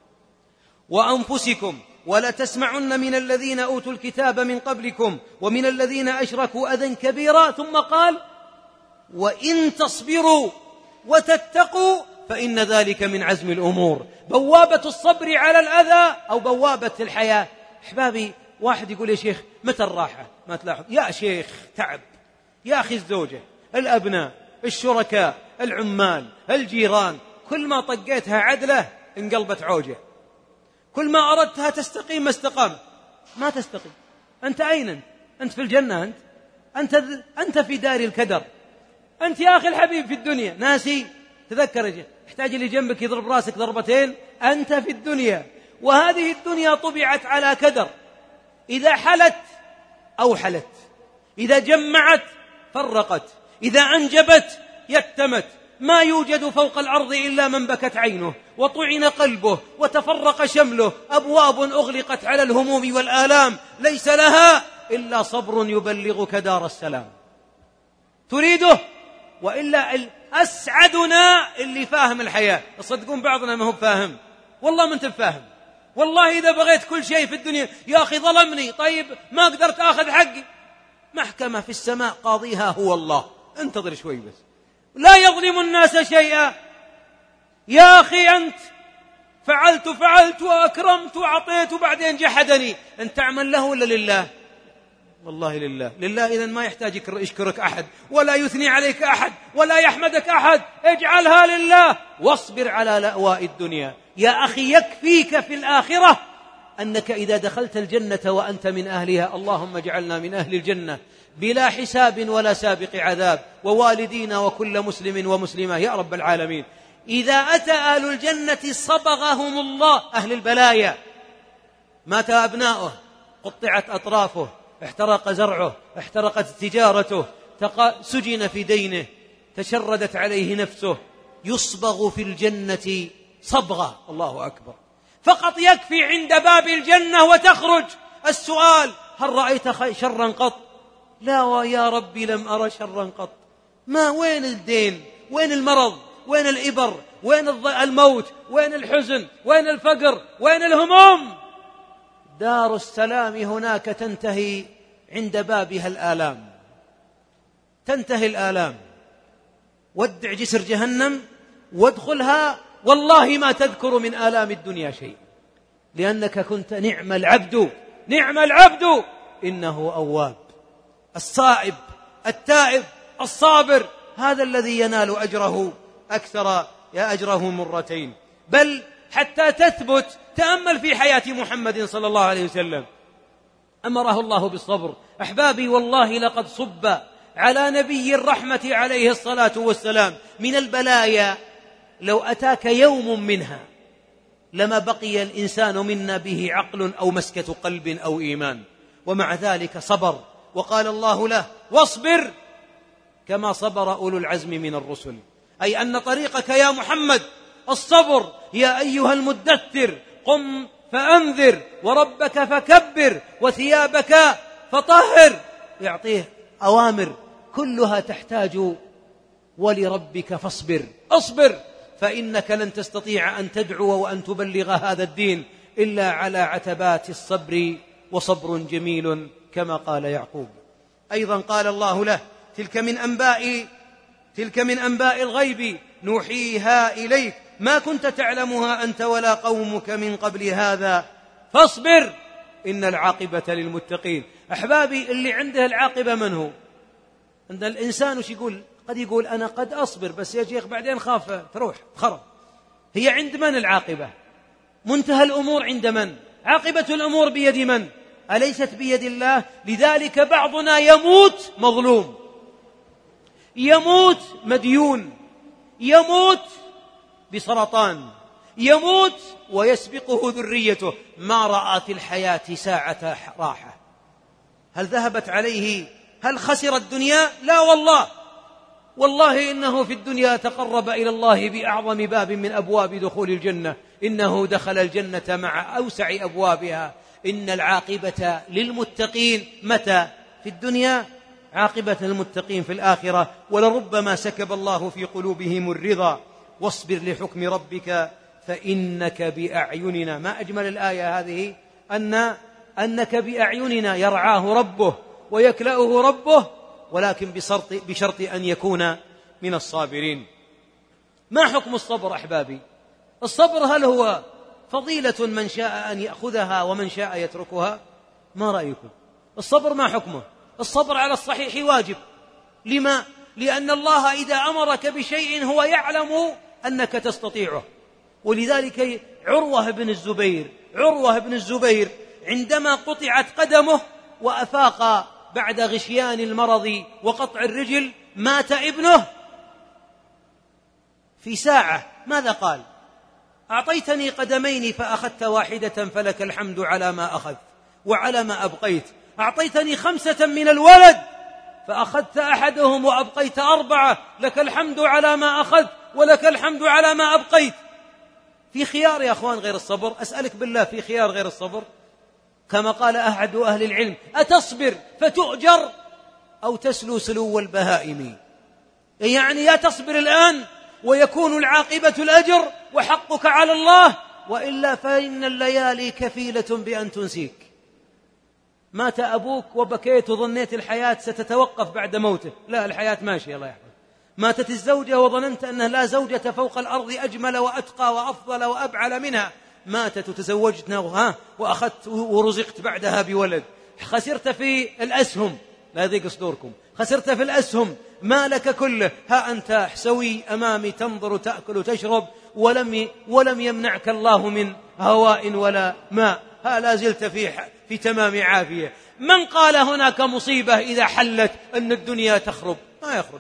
وأنفسكم ولتسمعن من الذين أوتوا الكتاب من قبلكم ومن الذين أشركوا أذى كبيرا. ثم قال: وإن تصبروا وتتقوا فإن ذلك من عزم الأمور. بوابة الصبر على الأذى أو بوابة الحياة. أحبابي، واحد يقول: يا شيخ متى الراحة؟ ما تلاحظ يا شيخ تعب، يا أخي الزوجة، الأبناء، الشركاء، العمال، الجيران، كل ما طقيتها عدلة انقلبت عوجة، كل ما أردتها تستقيم ما استقام، ما تستقيم. أنت أين أنت؟ أنت في الجنة، أنت أنت أنت في دار الكدر، أنت يا أخي الحبيب في الدنيا ناسي. تذكر يا احتاج اللي جنبك يضرب راسك ضربتين. أنت في الدنيا، وهذه الدنيا طبعت على كدر، إذا حلت أوحلت، إذا جمعت فرقت، إذا أنجبت يتمت. ما يوجد فوق الأرض إلا من بكت عينه وطعن قلبه وتفرق شمله. أبواب أغلقت على الهموم والآلام ليس لها إلا صبر يبلغك دار السلام. تريده؟ وإلا أسعدنا اللي فاهم الحياة. تصدقون بعضنا ما هو فاهم، والله ما أنت فاهم. والله إذا بغيت كل شيء في الدنيا، يا أخي ظلمني، طيب ما قدرت أخذ حقي، محكمة في السماء قاضيها هو الله، انتظر شوي بس، لا يظلم الناس شيئا. يا أخي أنت فعلت فعلت وأكرمت وأعطيت وبعدين جحدني، أنت تعمل له ولا لله؟ والله لله. لله إذن ما يحتاج يشكرك أحد ولا يثني عليك أحد ولا يحمدك أحد. اجعلها لله واصبر على لأواء الدنيا. يا أخي يكفيك في الآخرة أنك إذا دخلت الجنة وأنت من أهلها، اللهم اجعلنا من أهل الجنة بلا حساب ولا سابق عذاب، ووالدينا وكل مسلم ومسلمة يا رب العالمين. إذا أتى أهل الجنة صبغهم الله، أهل البلايا مات أبناؤه، قطعت أطرافه، احترق زرعه، احترقت تجارته، سجن في دينه، تشردت عليه نفسه، يصبغ في الجنة صبغة. الله أكبر. فقط يكفي عند باب الجنة وتخرج. السؤال: هل رأيت شرا قط؟ لا ويا ربي لم أرى شرا قط. ما وين الدين؟ وين المرض؟ وين الإبر؟ وين الموت؟ وين الحزن؟ وين الفقر؟ وين الهموم؟ دار السلام هناك تنتهي عند بابها الآلام، تنتهي الآلام. ودع جسر جهنم وادخلها، والله ما تذكر من آلام الدنيا شيء، لأنك كنت نعم العبد، نعم العبد إنه أواب. الصائب التائب الصابر، هذا الذي ينال أجره أكثر يا أجره مرتين. بل حتى تثبت، تأمل في حياة محمد صلى الله عليه وسلم، أمره الله بالصبر. أحبابي والله لقد صب على نبي الرحمة عليه الصلاة والسلام من البلايا لو أتاك يوم منها لما بقي الإنسان منا به عقل أو مسكة قلب أو إيمان، ومع ذلك صبر. وقال الله له: واصبر كما صبر أولو العزم من الرسل. أي أن طريقك يا محمد الصبر. يا أيها المدثر قم فأنذر وربك فكبر وثيابك فطهر. يعطيه أوامر كلها تحتاج ولربك فاصبر. اصبر، فإنك لن تستطيع أن تدعو وأن تبلغ هذا الدين إلا على عتبات الصبر، وصبر جميل كما قال يعقوب. أيضا قال الله له: تلك من أنباء تلك من أنباء الغيب نوحيها إليك ما كنت تعلمها أنت ولا قومك من قبل هذا فاصبر إن العاقبة للمتقين. أحبابي، اللي عنده العاقبة من هو؟ عند الإنسان وش يقول؟ قد يقول أنا قد أصبر بس يا شيخ بعدين خاف تروح خرب. هي عند من العاقبة؟ منتهى الأمور عند من؟ عاقبة الأمور بيد من؟ أليست بيد الله؟ لذلك بعضنا يموت مظلوم، يموت مديون، يموت بسرطان، يموت ويسبقه ذريته، ما رأى في الحياة ساعة راحة. هل ذهبت عليه؟ هل خسر الدنيا؟ لا والله، والله إنه في الدنيا تقرب إلى الله بأعظم باب من أبواب دخول الجنة، إنه دخل الجنة مع أوسع أبوابها. إن العاقبة للمتقين متى؟ في الدنيا. عاقبة المتقين في الآخرة. ولربما سكب الله في قلوبهم الرضا. واصبر لحكم ربك فإنك بأعيننا. ما أجمل الآية هذه، أن أنك بأعيننا، يرعاه ربه ويكلأه ربه، ولكن بشرط, بشرط أن يكون من الصابرين. ما حكم الصبر أحبابي؟ الصبر هل هو فضيلة من شاء أن يأخذها ومن شاء يتركها؟ ما رأيكم؟ الصبر ما حكمه؟ الصبر على الصحيح واجب. لما؟ لأن الله إذا أمرك بشيء هو يعلم أنك تستطيعه. ولذلك عروة بن الزبير عروة بن الزبير عندما قطعت قدمه وأفاق بعد غشيان المرض وقطع الرجل، مات ابنه في ساعة، ماذا قال؟ أعطيتني قدمين فأخذت واحدة فلك الحمد على ما أخذت وعلى ما أبقيت. أعطيتني خمسة من الولد فأخذت أحدهم وأبقيت أربعة، لك الحمد على ما أخذت ولك الحمد على ما أبقيت. في خيار يا أخوان غير الصبر؟ أسألك بالله، في خيار غير الصبر؟ كما قال أحد أهل العلم: أتصبر فتؤجر أو تسلو سلو البهائم. يعني يا تصبر الآن ويكون العاقبة الأجر وحقك على الله، وإلا فإن الليالي كفيلة بأن تنسيك. مات أبوك وبكيت وظنيت الحياة ستتوقف بعد موته، لا، الحياة ماشية الله يحفظ. ماتت الزوجة وظننت أنها لا زوجة فوق الأرض أجمل وأتقى وأفضل وأبعل منها، ماتت وتزوجت ها وأخذت ورزقت بعدها بولد. خسرت في الأسهم، لا يضيق صدوركم، خسرت في الأسهم مالك كله. ها أنت حسوي أمامي تنظر تأكل وتشرب، ولم ولم يمنعك الله من هواء ولا ماء، ها لا زلت في في تمام عافية. من قال هناك مصيبة إذا حلت أن الدنيا تخرب؟ ما يخرج.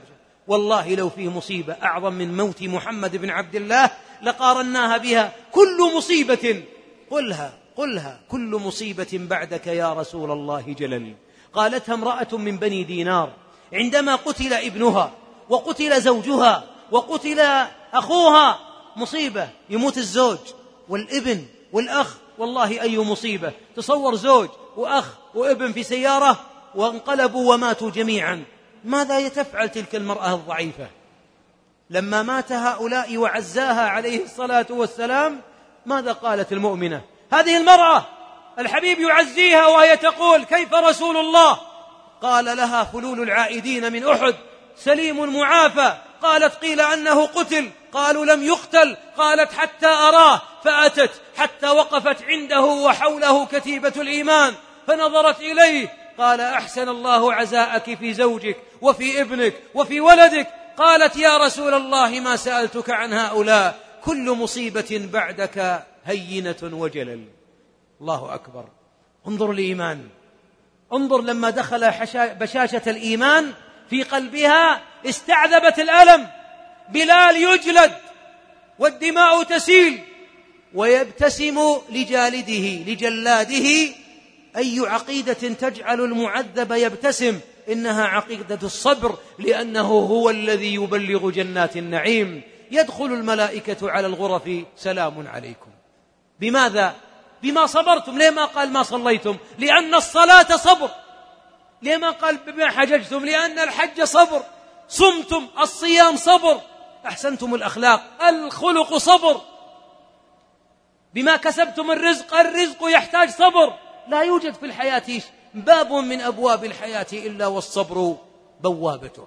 والله لو فيه مصيبة أعظم من موت محمد بن عبد الله لقارناها بها. كل مصيبة قلها قلها كل مصيبة بعدك يا رسول الله جلل. قالتها امرأة من بني دينار عندما قتل ابنها وقتل زوجها وقتل أخوها. مصيبة، يموت الزوج والابن والأخ، والله أي مصيبة. تصور زوج وأخ وابن في سيارة وانقلبوا وماتوا جميعا. ماذا تفعل تلك المرأة الضعيفة؟ لما مات هؤلاء وعزاها عليه الصلاة والسلام ماذا قالت المؤمنة؟ هذه المرأة الحبيب يعزيها وهي تقول: كيف رسول الله؟ قال لها: فلول العائدين من أحد سليم معافى. قالت: قيل أنه قتل. قالوا: لم يقتل. قالت: حتى أراه. فأتت حتى وقفت عنده وحوله كتيبة الإيمان فنظرت إليه. قال: أحسن الله عزاءك في زوجك وفي ابنك وفي ولدك. قالت: يا رسول الله ما سألتك عن هؤلاء، كل مصيبة بعدك هينة وجلل. الله أكبر. انظر الإيمان، انظر لما دخل بشاشة الإيمان في قلبها استعذبت الألم. بلال يجلد والدماء تسيل ويبتسم لجالده لجلاده. أي عقيدة تجعل المعذب يبتسم؟ إنها عقيدة الصبر، لأنه هو الذي يبلغ جنات النعيم. يدخل الملائكة على الغرف: سلام عليكم. بماذا؟ بما صبرتم. ليه ما قال ما صليتم؟ لأن الصلاة صبر. ليه ما قال بما حججتم؟ لأن الحج صبر. صمتم، الصيام صبر. أحسنتم الأخلاق، الخلق صبر. بما كسبتم الرزق، الرزق يحتاج صبر. لا يوجد في الحياة باب من أبواب الحياة إلا والصبر بوابته.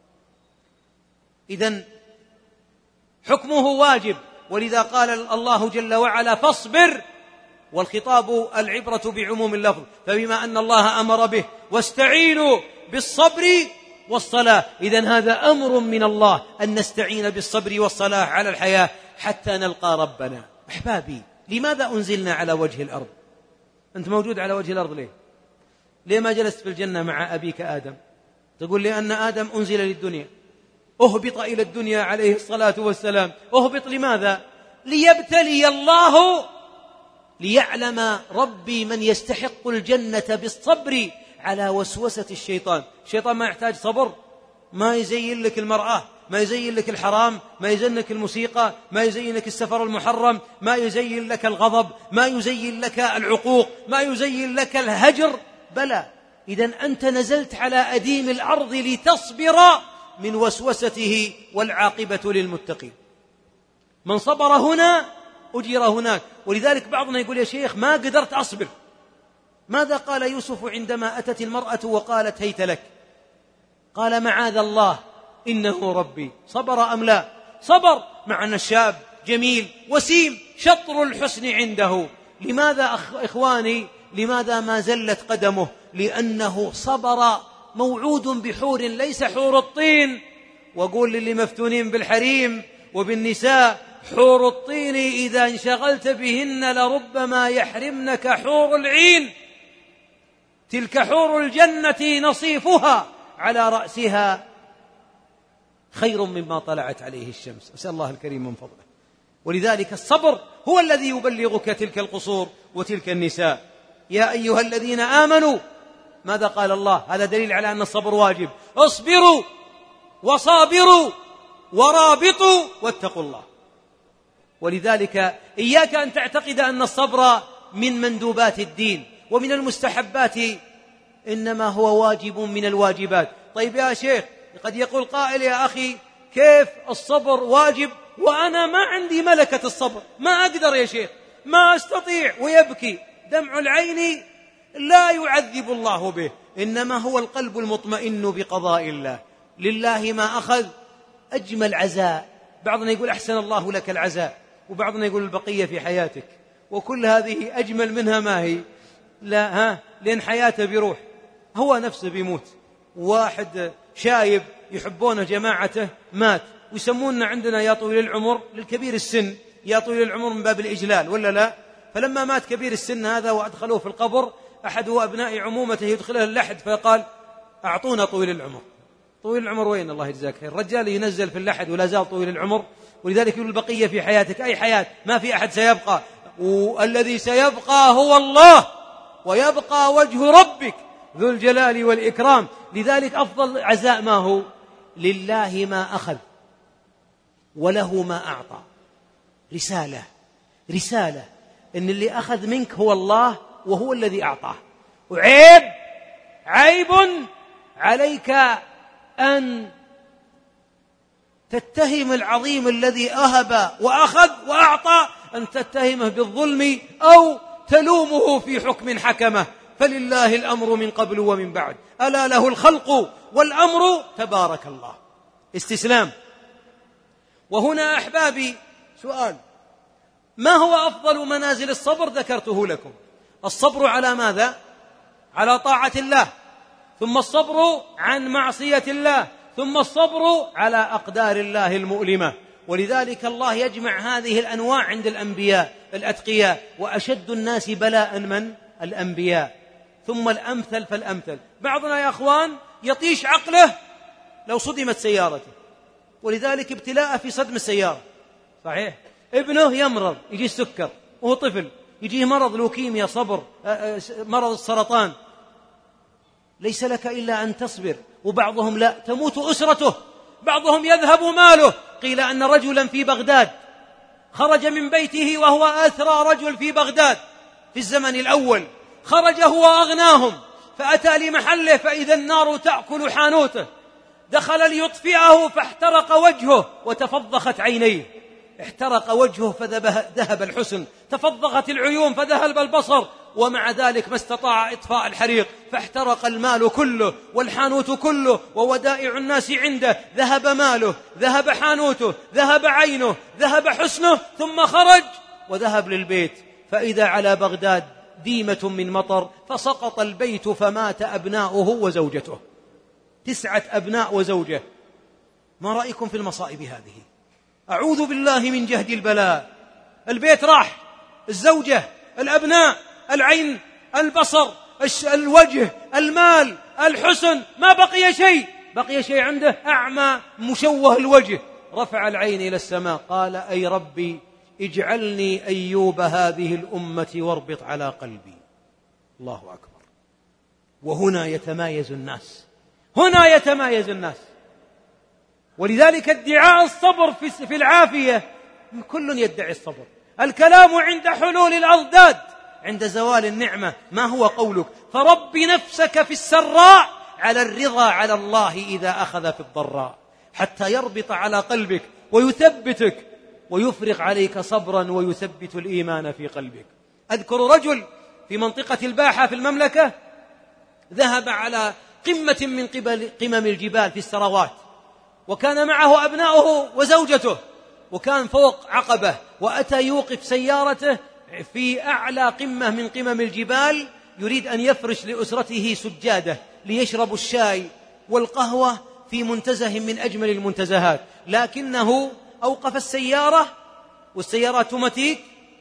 إذن حكمه واجب، ولذا قال الله جل وعلا: فاصبر. والخطاب العبرة بعموم اللفظ، فبما أن الله أمر به: واستعينوا بالصبر والصلاة. إذن هذا أمر من الله أن نستعين بالصبر والصلاة على الحياة حتى نلقى ربنا. أحبابي، لماذا أنزلنا على وجه الأرض؟ أنت موجود على وجه الأرض ليه؟ ليه ما جلست في الجنة مع أبيك آدم؟ تقول لي أن آدم أنزل للدنيا، أهبط إلى الدنيا عليه الصلاة والسلام. أهبط لماذا؟ ليبتلي الله، ليعلم ربي من يستحق الجنة بالصبر على وسوسة الشيطان. الشيطان ما يحتاج صبر، ما يزين لك المرأة، ما يزين لك الحرام، ما يزين لك الموسيقى، ما يزين لك السفر المحرم، ما يزين لك الغضب، ما يزين لك العقوق، ما يزين لك الهجر. بلى، إذن أنت نزلت على أديم الأرض لتصبر من وسوسته، والعاقبة للمتقين. من صبر هنا أجر هناك. ولذلك بعضنا يقول: يا شيخ ما قدرت أصبر. ماذا قال يوسف عندما أتت المرأة وقالت: هيت لك؟ قال: معاذ الله إنه ربي. صبر أم لا؟ صبر. مع أن الشاب جميل وسيم شطر الحسن عنده. لماذا أخ إخواني لماذا ما زلت قدمه؟ لأنه صبر. موعود بحور ليس حور الطين. وقول للي مفتونين بالحريم وبالنساء: حور الطين إذا انشغلت بهن لربما يحرمنك حور العين. تلك حور الجنة نصيفها على رأسها خير مما طلعت عليه الشمس. أسأل الله الكريم من فضله. ولذلك الصبر هو الذي يبلغك تلك القصور وتلك النساء. يا أيها الذين آمنوا، ماذا قال الله؟ هذا دليل على أن الصبر واجب. اصبروا وصابروا ورابطوا واتقوا الله. ولذلك إياك أن تعتقد أن الصبر من مندوبات الدين ومن المستحبات، إنما هو واجب من الواجبات. طيب يا شيخ، قد يقول قائل: يا أخي كيف الصبر واجب وأنا ما عندي ملكة الصبر؟ ما أقدر يا شيخ، ما أستطيع. ويبكي. دمع العين لا يعذب الله به، إنما هو القلب المطمئن بقضاء الله. لله ما أخذ أجمل عزاء. بعضنا يقول: أحسن الله لك العزاء، وبعضنا يقول: البقية في حياتك. وكل هذه أجمل منها ما هي؟ لا، ها لأن حياته بيروح، هو نفسه بيموت. واحد شايب يحبونه جماعته مات، ويسموننا عندنا يا طويل العمر للكبير السن، يا طويل العمر من باب الإجلال ولا لا؟ فلما مات كبير السن هذا وأدخلوه في القبر، أحد أبناء عمومته يدخله اللحد فقال: أعطونا طويل العمر. طويل العمر وين؟ الله يجزاك خير. الرجال ينزل في اللحد ولا زال طويل العمر، ولذلك يقول البقية في حياتك. أي حياة؟ ما في أحد سيبقى، والذي سيبقى هو الله، ويبقى وجه ربك ذو الجلال والإكرام. لذلك أفضل عزاء ما هو؟ لله ما أخذ وله ما أعطى. رسالة رسالة إن اللي أخذ منك هو الله وهو الذي أعطاه. وعيب عيب عليك أن تتهم العظيم الذي أهب وأخذ وأعطى، أن تتهمه بالظلم أو تلومه في حكم حكمه. فلله الأمر من قبل ومن بعد، ألا له الخلق والأمر تبارك الله. استسلام. وهنا أحبابي سؤال: ما هو أفضل منازل الصبر؟ ذكرته لكم. الصبر على ماذا؟ على طاعة الله، ثم الصبر عن معصية الله، ثم الصبر على أقدار الله المؤلمة. ولذلك الله يجمع هذه الأنواع عند الأنبياء الأتقياء، وأشد الناس بلاء من؟ الأنبياء، ثم الأمثل فالأمثل. بعضنا يا أخوان يطيش عقله لو صدمت سيارته، ولذلك ابتلاء في صدم السيارة. صحيح؟ ابنه يمرض، يجي السكر وهو طفل، يجيه مرض لوكيميا، صبر، مرض السرطان، ليس لك إلا أن تصبر. وبعضهم لا، تموت أسرته، بعضهم يذهب ماله. قيل أن رجلا في بغداد خرج من بيته وهو أثرى رجل في بغداد في الزمن الأول، خرج هو أغناهم، فأتى لمحله فإذا النار تأكل حانوته، دخل ليطفئه فاحترق وجهه وتفضخت عينيه، احترق وجهه فذهب الحسن، تفضخت العيون فذهب البصر، ومع ذلك ما استطاع إطفاء الحريق، فاحترق المال كله والحانوت كله وودائع الناس عنده، ذهب ماله، ذهب حانوته، ذهب عينه، ذهب حسنه، ثم خرج وذهب للبيت، فإذا على بغداد ديمة من مطر، فسقط البيت فمات أبناؤه وزوجته، تسعة أبناء وزوجة. ما رأيكم في المصائب هذه؟ أعوذ بالله من جهد البلاء. البيت راح، الزوجة، الأبناء، العين، البصر، الوجه، المال، الحسن، ما بقي شيء. بقي شيء عنده؟ أعمى مشوه الوجه. رفع العين إلى السماء قال: أي ربي اجعلني أيوب هذه الأمة واربط على قلبي. الله أكبر. وهنا يتمايز الناس، هنا يتمايز الناس. ولذلك ادعاء الصبر في العافية، كل يدعي الصبر. الكلام عند حلول الأضداد، عند زوال النعمة. ما هو قولك؟ فرب نفسك في السراء على الرضا على الله إذا أخذ في الضراء، حتى يربط على قلبك ويثبتك ويفرغ عليك صبرا ويثبت الإيمان في قلبك. أذكر رجل في منطقة الباحة في المملكة ذهب على قمة من قبل قمم الجبال في السراوات، وكان معه أبناؤه وزوجته، وكان فوق عقبة، وأتى يوقف سيارته في أعلى قمة من قمم الجبال، يريد أن يفرش لأسرته سجادة ليشربوا الشاي والقهوة في منتزه من أجمل المنتزهات، لكنه أوقف السيارة، والسيارة توماتيك،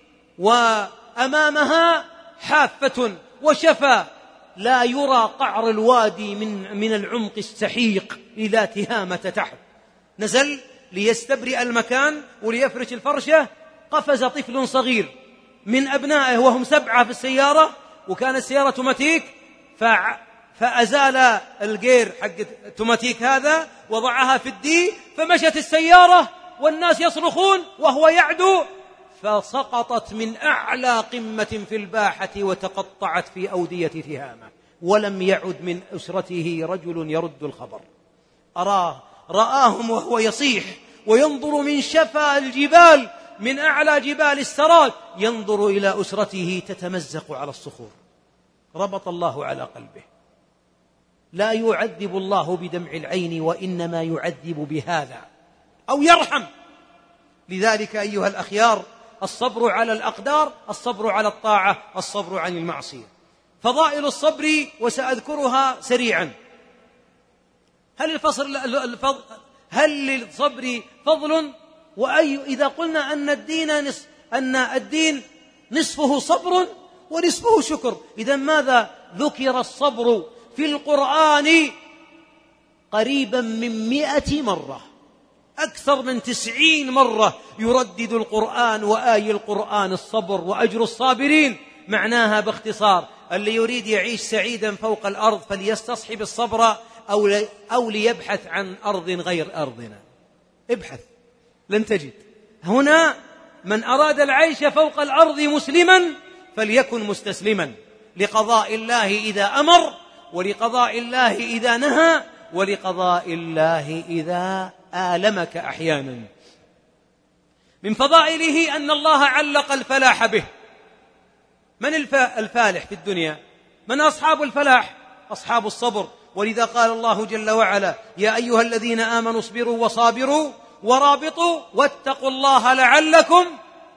وأمامها حافة وشفا، لا يرى قعر الوادي من, من العمق السحيق إلى تهامة تحت. نزل ليستبرئ المكان وليفرش الفرشة، قفز طفل صغير من أبنائه وهم سبعة في السيارة، وكانت السيارة توماتيك، فأزال الجير حق توماتيك هذا، وضعها في الدي، فمشت السيارة والناس يصرخون وهو يعدو، فسقطت من أعلى قمة في الباحة وتقطعت في أودية تهامة، ولم يعد من أسرته رجل يرد الخبر. أراه رآهم وهو يصيح وينظر من شفا الجبال، من أعلى جبال السرات، ينظر إلى أسرته تتمزق على الصخور. ربط الله على قلبه. لا يعذب الله بدمع العين، وإنما يعذب بهذا أو يرحم. لذلك أيها الأخيار، الصبر على الأقدار، الصبر على الطاعة، الصبر عن المعصية. فضائل الصبر وسأذكرها سريعا. هل الفصل الفضل هل للصبر فضل؟ وأي إذا قلنا أن الدين نصف أن الدين نصفه صبر ونصفه شكر، إذا ماذا ذكر الصبر في القرآن قريبا من مئة مرة، أكثر من تسعين مرة يردد القرآن وآي القرآن الصبر وأجر الصابرين. معناها باختصار: اللي يريد يعيش سعيدا فوق الأرض فليستصحب الصبر أو, لي أو ليبحث عن أرض غير أرضنا. ابحث لن تجد. هنا من أراد العيش فوق الأرض مسلما فليكن مستسلما لقضاء الله إذا أمر، ولقضاء الله إذا نهى، ولقضاء الله إذا آلمك أحيانا. من فضائله أن الله علق الفلاح به. من الفالح في الدنيا؟ من أصحاب الفلاح؟ أصحاب الصبر. ولذا قال الله جل وعلا: يا أيها الذين آمنوا اصبروا وصابروا ورابطوا واتقوا الله لعلكم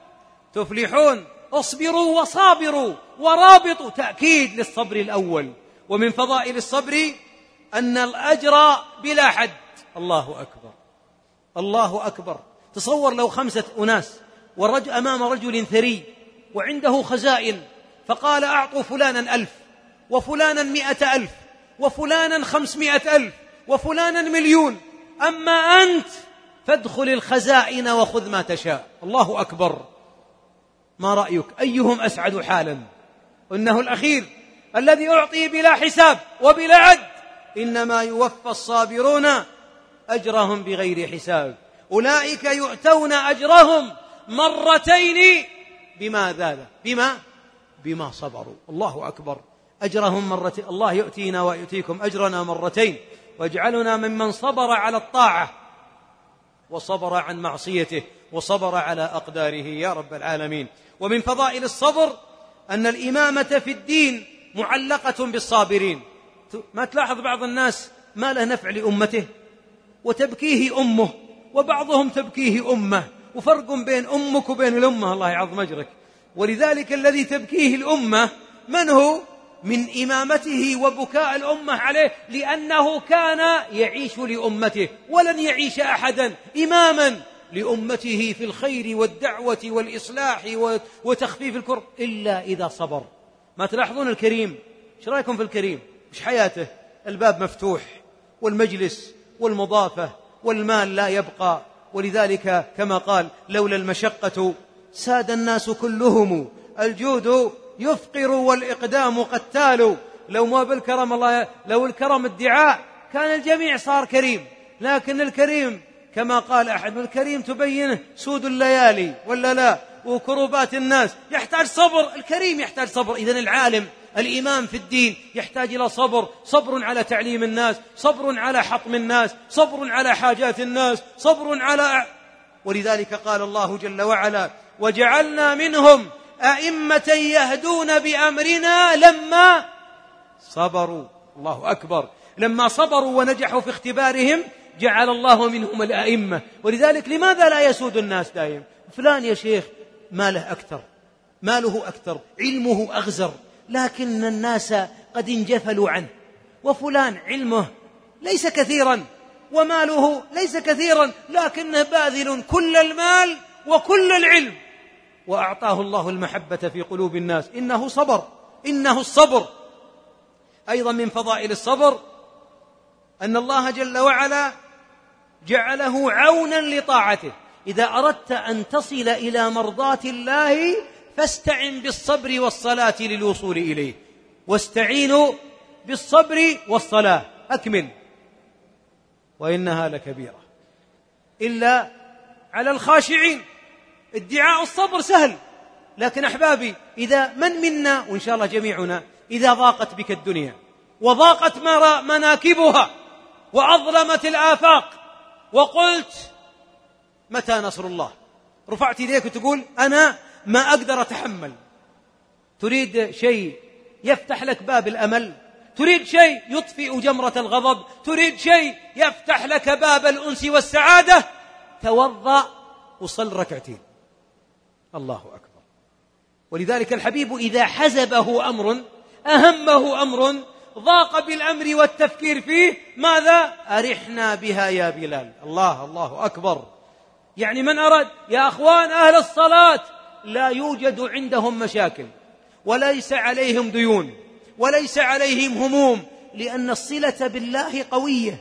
تفلحون. اصبروا وصابروا ورابطوا، تأكيد للصبر الأول. ومن فضائل الصبر أن الأجر بلا حد. الله أكبر، الله أكبر. تصور لو خمسة أناس والرجل أمام رجل ثري وعنده خزائن، فقال: أعطوا فلانا ألف، وفلانا مئة ألف، وفلانا خمسمائة ألف، وفلانا مليون، أما أنت فادخل الخزائن وخذ ما تشاء. الله أكبر. ما رأيك؟ أيهم أسعد حالا؟ إنه الأخير الذي أعطي بلا حساب وبلا عد. إنما يوفى الصابرون أجرهم بغير حساب. أولئك يؤتون أجرهم مرتين. بماذا؟ بما بما صبروا. الله أكبر. أجرهم مرتين. الله يؤتينا ويؤتيكم أجرنا مرتين، واجعلنا ممن صبر على الطاعة وصبر عن معصيته وصبر على أقداره يا رب العالمين. ومن فضائل الصبر أن الإمامة في الدين معلقة بالصابرين. ما تلاحظ بعض الناس ما له نفع لأمته وتبكيه أمه، وبعضهم تبكيه أمه، وفرق بين أمك وبين الأمة. الله يعظم أجرك. ولذلك الذي تبكيه الأمة من هو؟ من إمامته وبكاء الأمة عليه، لأنه كان يعيش لأمته، ولن يعيش أحدا إماما لأمته في الخير والدعوة والإصلاح وتخفيف الكرب إلا إذا صبر. ما تلاحظون الكريم؟ ايش رأيكم في الكريم؟ ايش حياته؟ الباب مفتوح والمجلس والمضافة والمال لا يبقى. ولذلك كما قال: لولا المشقة ساد الناس كلهم، الجود يفقر والإقدام قتال. لو ما بالكرم الله، لو الكرم ادعاء كان الجميع صار كريم، لكن الكريم كما قال أحد: الكريم تبينه سود الليالي ولا لا، وكروبات الناس. يحتاج صبر. الكريم يحتاج صبر. إذن العالم الإمام في الدين يحتاج إلى صبر. صبر على تعليم الناس، صبر على حطم الناس، صبر على حاجات الناس، صبر على. ولذلك قال الله جل وعلا: وجعلنا منهم أئمة يهدون بأمرنا لما صبروا. الله أكبر. لما صبروا ونجحوا في اختبارهم جعل الله منهم الأئمة. ولذلك لماذا لا يسود الناس دائما؟ فلان يا شيخ ماله أكثر، ماله أكثر، علمه أغزر، لكن الناس قد انجفلوا عنه. وفلان علمه ليس كثيرا وماله ليس كثيرا، لكنه باذل كل المال وكل العلم، وأعطاه الله المحبة في قلوب الناس. إنه صبر، إنه الصبر. أيضا من فضائل الصبر أن الله جل وعلا جعله عونا لطاعته. إذا أردت أن تصل إلى مرضاة الله فاستعن بالصبر والصلاة للوصول إليه. واستعينوا بالصبر والصلاة. أكمل. وإنها لكبيرة إلا على الخاشعين. ادعاء الصبر سهل، لكن أحبابي إذا من منا وإن شاء الله جميعنا إذا ضاقت بك الدنيا وضاقت مناكبها وأظلمت الآفاق وقلت متى نصر الله، رفعت يديك وتقول أنا ما أقدر أتحمل. تريد شيء يفتح لك باب الأمل، تريد شيء يطفئ جمرة الغضب، تريد شيء يفتح لك باب الأنس والسعادة، توضأ وصل ركعتين. الله أكبر. ولذلك الحبيب إذا حزبه أمر، أهمه أمر، ضاق بالأمر والتفكير فيه، ماذا؟ أرحنا بها يا بلال. الله الله أكبر. يعني من أراد يا أخوان أهل الصلاة لا يوجد عندهم مشاكل، وليس عليهم ديون، وليس عليهم هموم، لأن الصلة بالله قوية.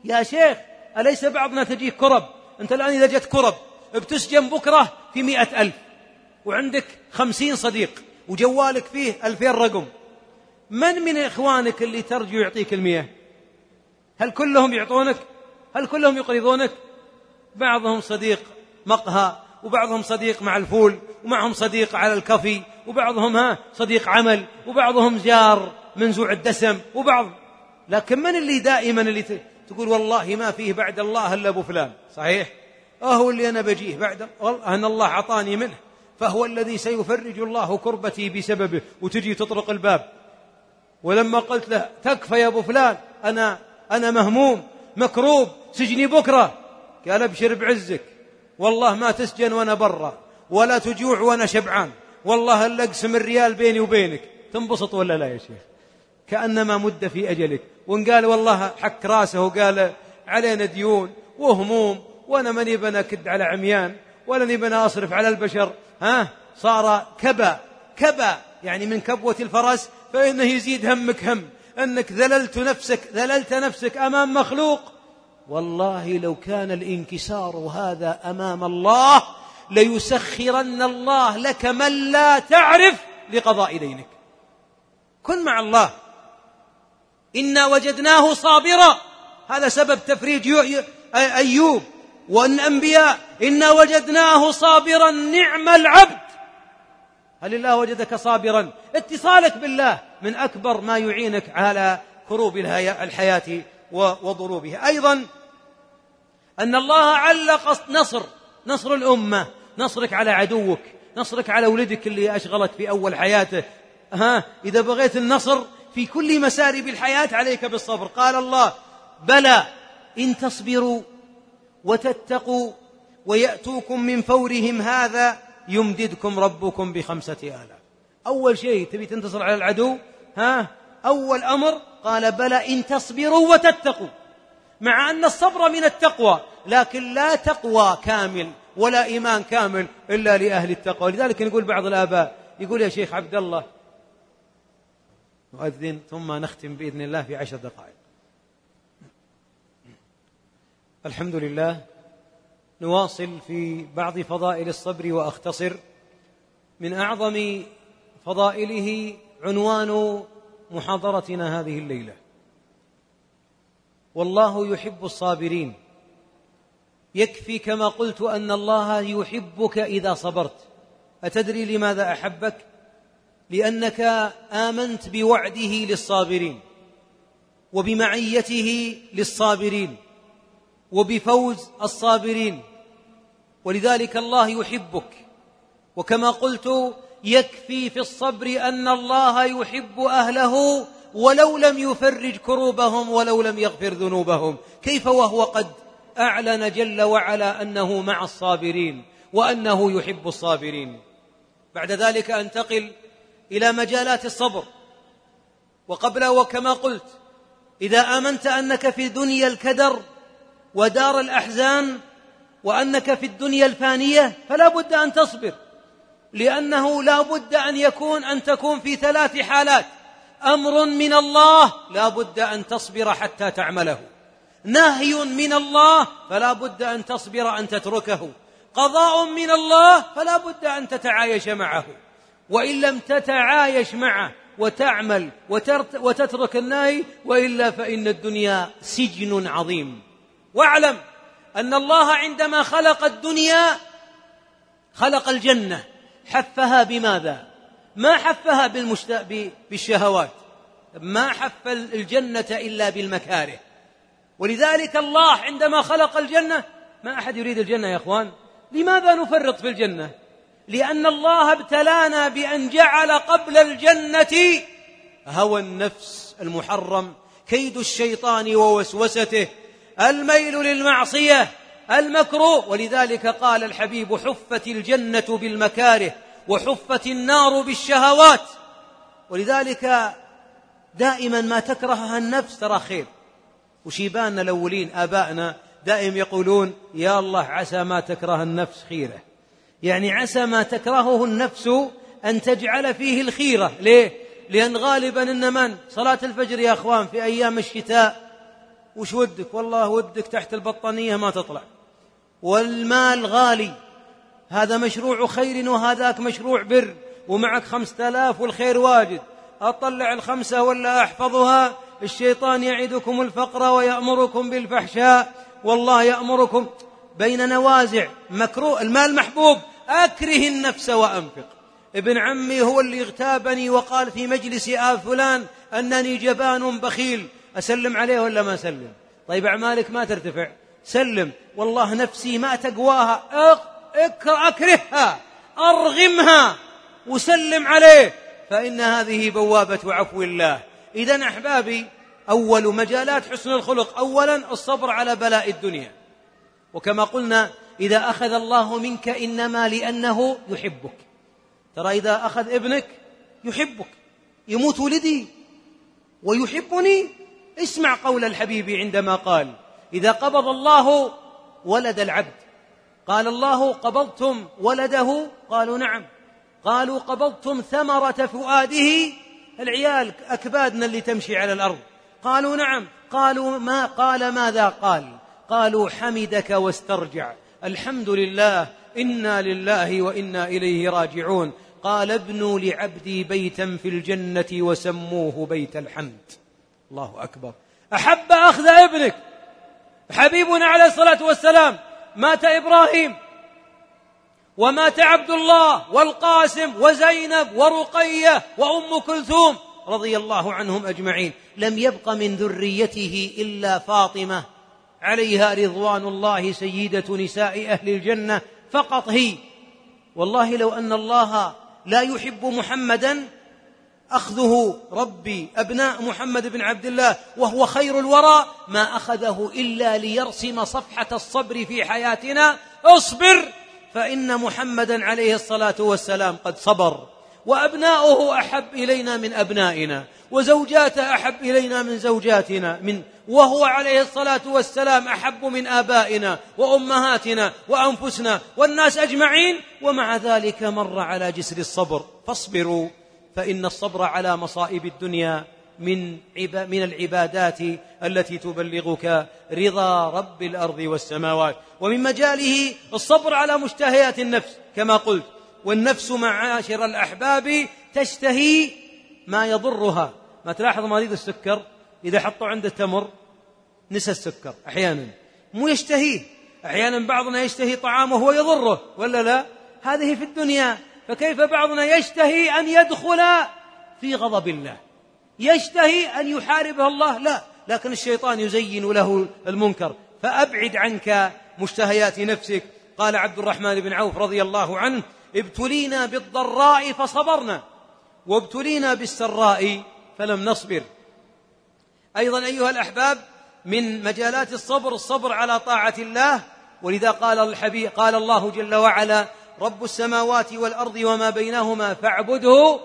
يا شيخ أليس بعضنا تجيك كرب؟ أنت الآن إذا جت كرب بتسجن بكرة في مئة ألف، وعندك خمسين صديق وجوالك فيه ألفين رقم، من من إخوانك اللي ترجو يعطيك المياه؟ هل كلهم يعطونك؟ هل كلهم يقرضونك؟ بعضهم صديق مقهى، وبعضهم صديق مع الفول، ومعهم صديق على الكافي، وبعضهم ها صديق عمل، وبعضهم جار منزوع الدسم، وبعض. لكن من اللي دائما اللي تقول والله ما فيه بعد الله إلا أبو فلان؟ صحيح، أهو اللي أنا بجيه بعد والله أن الله عطاني منه، فهو الذي سيفرج الله كربتي بسببه. وتجي تطرق الباب، ولما قلت له تكفى يا أبو فلان، أنا أنا مهموم مكروب سجني بكرة، قال ابشر بعزك، والله ما تسجن وأنا برا، ولا تجوع وأنا شبعان، والله اللي أقسم الريال بيني وبينك. تنبسط ولا لا يا شيخ؟ كأنما مد في أجلك. وإن قال والله حك راسه وقال علينا ديون وهموم، وأنا ماني بنكد على عميان، ولا نبنى أصرف على البشر، ها صار كبا كبا، يعني من كبوة الفرس، فإنه يزيد همك هم أنك ذللت نفسك ذللت نفسك أمام مخلوق. والله لو كان الانكسار هذا أمام الله ليسخرن الله لك من لا تعرف لقضاء دينك. كن مع الله. إنا وجدناه صابرا، هذا سبب تفريج أيوب والأنبياء. إنا وجدناه صابرا نعم العبد. هل الله وجدك صابرا؟ اتصالك بالله من أكبر ما يعينك على كروب الحياة وضروبها. أيضا أن الله علق نصر نصر الأمة، نصرك على عدوك، نصرك على ولدك اللي أشغلك في أول حياته. ها إذا بغيت النصر في كل مسارب الحياة عليك بالصبر. قال الله بلى إن تصبروا وتتقوا ويأتوكم من فورهم هذا يمددكم ربكم بخمسة آلاف. أول شيء تبي تنتصر على العدو، ها أول أمر قال بلى إن تصبروا وتتقوا، مع أن الصبر من التقوى، لكن لا تقوى كامل ولا إيمان كامل إلا لأهل التقوى. لذلك نقول بعض الآباء يقول يا شيخ عبد الله نؤذن ثم نختم بإذن الله في عشر دقائق. الحمد لله. نواصل في بعض فضائل الصبر وأختصر. من أعظم فضائله عنوان محاضرتنا هذه الليلة: والله يحب الصابرين. يكفي كما قلت أن الله يحبك إذا صبرت. أتدري لماذا أحبك؟ لأنك آمنت بوعده للصابرين، وبمعيته للصابرين، وبفوز الصابرين، ولذلك الله يحبك. وكما قلت يكفي في الصبر أن الله يحب أهله ولو لم يفرج كروبهم ولو لم يغفر ذنوبهم. كيف وهو قد أعلن جل وعلا أنه مع الصابرين وأنه يحب الصابرين. بعد ذلك أنتقل إلى مجالات الصبر. وقبل وكما قلت إذا آمنت أنك في دنيا الكدر ودار الأحزان وأنك في الدنيا الفانية فلا بد أن تصبر، لأنه لا بد أن يكون أن تكون في ثلاث حالات: أمر من الله لا بد أن تصبر حتى تعمله، نهي من الله فلا بد أن تصبر أن تتركه، قضاء من الله فلا بد أن تتعايش معه. وإن لم تتعايش معه وتعمل وتترك النهي وإلا فإن الدنيا سجن عظيم. واعلم أن الله عندما خلق الدنيا خلق الجنة، حفها بماذا؟ ما حفها بالمشت... بالشهوات، ما حف الجنة إلا بالمكاره. ولذلك الله عندما خلق الجنة، ما أحد يريد الجنة يا أخوان. لماذا نفرط في الجنة؟ لأن الله ابتلانا بأن جعل قبل الجنة هوى النفس المحرم، كيد الشيطان ووسوسته، الميل للمعصية، المكروه. ولذلك قال الحبيب: حفت الجنة بالمكاره وحفت النار بالشهوات. ولذلك دائما ما تكرهها النفس ترى خير. وشيباننا الأولين آبائنا دائما يقولون: يا الله عسى ما تكره النفس خيره، يعني عسى ما تكرهه النفس أن تجعل فيه الخيرة. ليه؟ لأن غالبا إن من صلاة الفجر يا أخوان في أيام الشتاء وش ودك؟ والله ودك تحت البطانية ما تطلع، والمال غالي، هذا مشروع خير وهذاك مشروع بر، ومعك خمسة آلاف والخير واجد، أطلع الخمسة ولا أحفظها؟ الشيطان يعدكم الفقر ويأمركم بالفحشاء والله يأمركم. بين نوازع مكروه، المال محبوب، أكره النفس وأنفق. ابن عمي هو اللي اغتابني وقال في مجلس آل فلان أنني جبان بخيل، أسلم عليه ولا ما أسلم؟ طيب أعمالك ما ترتفع، سلم. والله نفسي ما تقواها، أكرهها، أرغمها وسلم عليه، فإن هذه بوابة عفو الله. إذن أحبابي، أول مجالات حسن الخلق أولا الصبر على بلاء الدنيا، وكما قلنا إذا أخذ الله منك إنما لأنه يحبك. ترى إذا أخذ ابنك يحبك، يموت ولدي ويحبني. اسمع قول الحبيب عندما قال إذا قبض الله ولد العبد، قال الله قبضتم ولده؟ قالوا نعم. قالوا قبضتم ثمرة فؤاده، العيال أكبادنا اللي تمشي على الأرض؟ قالوا نعم. قالوا ما قال ماذا قال؟ قالوا حمدك واسترجع، الحمد لله، إنا لله وإنا إليه راجعون. قال ابنوا لعبدي بيتا في الجنة وسموه بيت الحمد. الله أكبر. أحب أخذ ابنك. حبيبنا عليه الصلاة والسلام مات إبراهيم ومات عبد الله والقاسم وزينب ورقية وأم كلثوم رضي الله عنهم أجمعين، لم يبق من ذريته إلا فاطمة عليها رضوان الله سيدة نساء أهل الجنة فقط هي. والله لو أن الله لا يحب محمدا أخذه ربي أبناء محمد بن عبد الله وهو خير الورى ما أخذه إلا ليرسم صفحة الصبر في حياتنا. اصبر فإن محمدا عليه الصلاة والسلام قد صبر، وأبناؤه أحب إلينا من أبنائنا، وزوجاته أحب إلينا من زوجاتنا، من وهو عليه الصلاة والسلام أحب من آبائنا وأمهاتنا وأنفسنا والناس أجمعين، ومع ذلك مر على جسر الصبر. فاصبروا فإن الصبر على مصائب الدنيا من من العبادات التي تبلغك رضا رب الأرض والسماوات. ومن مجاله الصبر على مشتهيات النفس كما قلت، والنفس معاشر الأحباب تشتهي ما يضرها. ما تلاحظ مريض السكر إذا حطوا عنده تمر نسى السكر أحيانا، مو يشتهيه، أحيانا بعضنا يشتهي طعامه وهو يضره ولا لا؟ هذه في الدنيا. فكيف بعضنا يشتهي أن يدخل في غضب الله، يشتهي أن يحاربه الله؟ لا، لكن الشيطان يزين له المنكر. فأبعد عنك مشتهيات نفسك. قال عبد الرحمن بن عوف رضي الله عنه ابتلينا بالضراء فصبرنا وابتلينا بالسراء فلم نصبر. أيضا أيها الأحباب من مجالات الصبر الصبر على طاعة الله، ولذا قال الحبيب قال الله جل وعلا رب السماوات والأرض وما بينهما فاعبده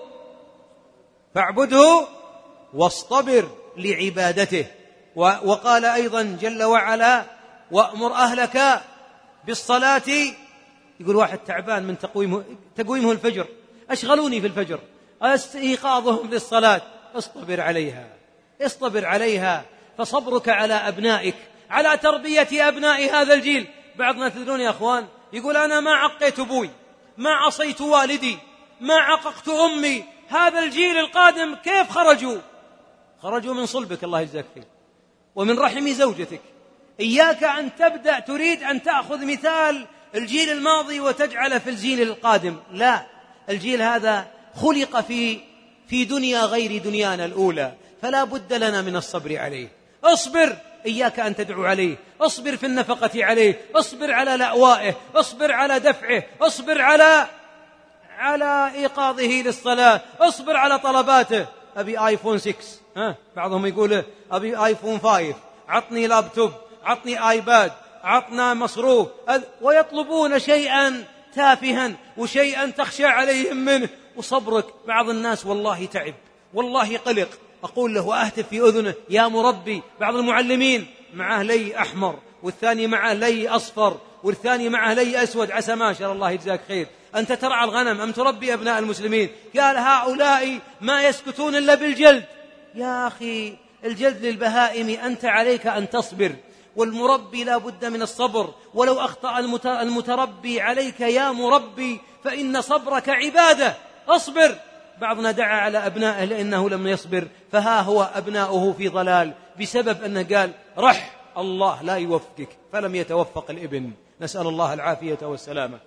فاعبده واصطبر لعبادته. وقال أيضا جل وعلا وأمر أهلك بالصلاة. يقول واحد تعبان من تقويمه, تقويمه الفجر، أشغلوني في الفجر، استيقاظهم للصلاة، اصطبر عليها اصطبر عليها. فصبرك على أبنائك، على تربية أبناء هذا الجيل. بعضنا تدرون يا أخوان يقول أنا ما عقيت أبوي، ما عصيت والدي، ما عققت أمي. هذا الجيل القادم كيف خرجوا؟ خرجوا من صلبك الله يجزاك خير ومن رحم زوجتك. إياك أن تبدأ تريد أن تأخذ مثال الجيل الماضي وتجعله في الجيل القادم، لا، الجيل هذا خلق في في دنيا غير دنيانا الأولى، فلا بد لنا من الصبر عليه. اصبر، إياك أن تدعو عليه، اصبر في النفقة عليه، اصبر على لأوائه، اصبر على دفعه، اصبر على على إيقاظه للصلاة، اصبر على طلباته. أبي آيفون ستة، ها بعضهم يقول أبي آيفون خمسة، عطني لابتوب، عطني آيباد، عطنا مصروف، ويطلبون شيئا تافها وشيئا تخشى عليهم منه. وصبرك. بعض الناس والله تعب، والله قلق، أقول له أهتف في أذنه يا مربي. بعض المعلمين معه لي أحمر، والثاني معه لي أصفر، والثاني معه لي أسود، عسى ما شاء الله يجزاك خير، أنت ترعى الغنم أم تربي أبناء المسلمين؟ قال هؤلاء ما يسكتون إلا بالجلد. يا أخي الجلد للبهائم أنت عليك أن تصبر، والمربي لا بد من الصبر، ولو أخطأ المتربي عليك يا مربي فإن صبرك عبادة، اصبر. بعضنا دعا على أبنائه لأنه لم يصبر، فها هو أبناؤه في ضلال بسبب أنه قال رح الله لا يوفقك، فلم يتوفق الابن، نسأل الله العافية والسلامة.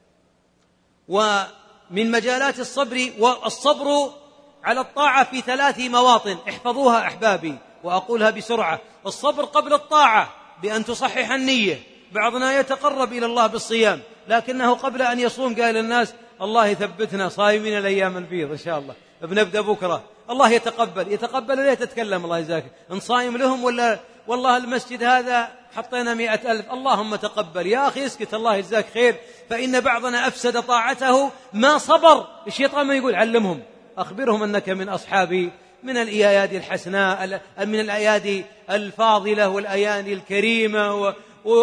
ومن مجالات الصبر والصبر على الطاعة في ثلاث مواطن، احفظوها أحبابي وأقولها بسرعة. الصبر قبل الطاعة بأن تصحح النية، بعضنا يتقرب إلى الله بالصيام لكنه قبل أن يصوم قال للناس الله يثبتنا صايمين الأيام البيض إن شاء الله بنبدأ بكرة، الله يتقبل يتقبل ليه تتكلم الله يجزاك، إن صايم لهم ولا والله المسجد هذا حطينا مئة ألف، اللهم تقبل يا أخي اسكت الله يجزاك خير. فإن بعضنا أفسد طاعته ما صبر، الشيطان ما يقول علمهم أخبرهم أنك من أصحابي من الأيادي الحسناء، من الأيادي الفاضلة والأيادي الكريمة،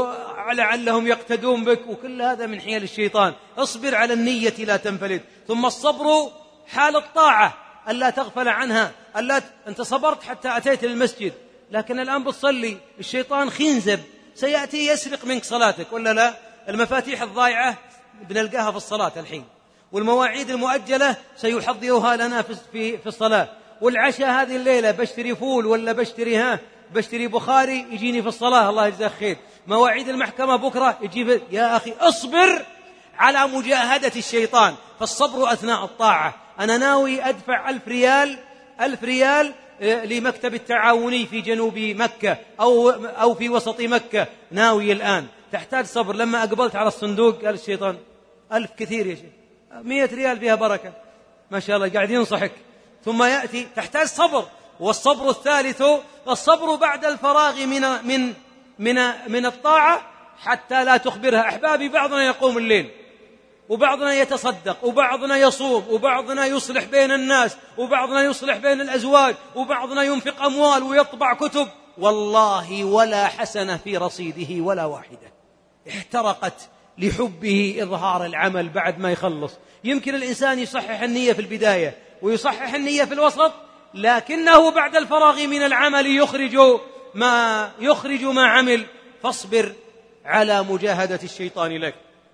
ولعلهم يقتدون بك، وكل هذا من حيل الشيطان. اصبر على النية لا تنفلت. ثم الصبر حال الطاعة ألا تغفل عنها، ألا ت... أنت صبرت حتى أتيت للمسجد لكن الآن بتصلي، الشيطان خنزب سيأتي يسرق منك صلاتك ولا لا؟ المفاتيح الضائعة بنلقاها في الصلاة الحين، والمواعيد المؤجلة سيحضرها لنا في في الصلاة، والعشاء هذه الليلة بشتري فول ولا بشتري ها بشتري بخاري يجيني في الصلاة الله يجزاك خير، مواعيد المحكمة بكرة يجيب. يا أخي اصبر على مجاهدة الشيطان، فالصبر أثناء الطاعة. أنا ناوي أدفع ألف ريال ألف ريال لمكتب التعاوني في جنوب مكة أو أو في وسط مكة، ناوي الآن، تحتاج صبر. لما أقبلت على الصندوق قال الشيطان ألف كثير يا شيخ، مئة ريال فيها بركة ما شاء الله، قاعد ينصحك. ثم يأتي تحتاج صبر. والصبر الثالث الصبر بعد الفراغ من من من من الطاعة حتى لا تخبرها. أحبابي بعضنا يقوم الليل، وبعضنا يتصدق، وبعضنا يصوم، وبعضنا يصلح بين الناس، وبعضنا يصلح بين الأزواج، وبعضنا ينفق أموال ويطبع كتب، والله ولا حسنة في رصيده ولا واحدة، احترقت لحبه إظهار العمل بعد ما يخلص. يمكن الإنسان يصحح النية في البداية ويصحح النية في الوسط، لكنه بعد الفراغ من العمل يخرج ما يخرج ما عمل. فاصبر على مجاهدة الشيطان لك.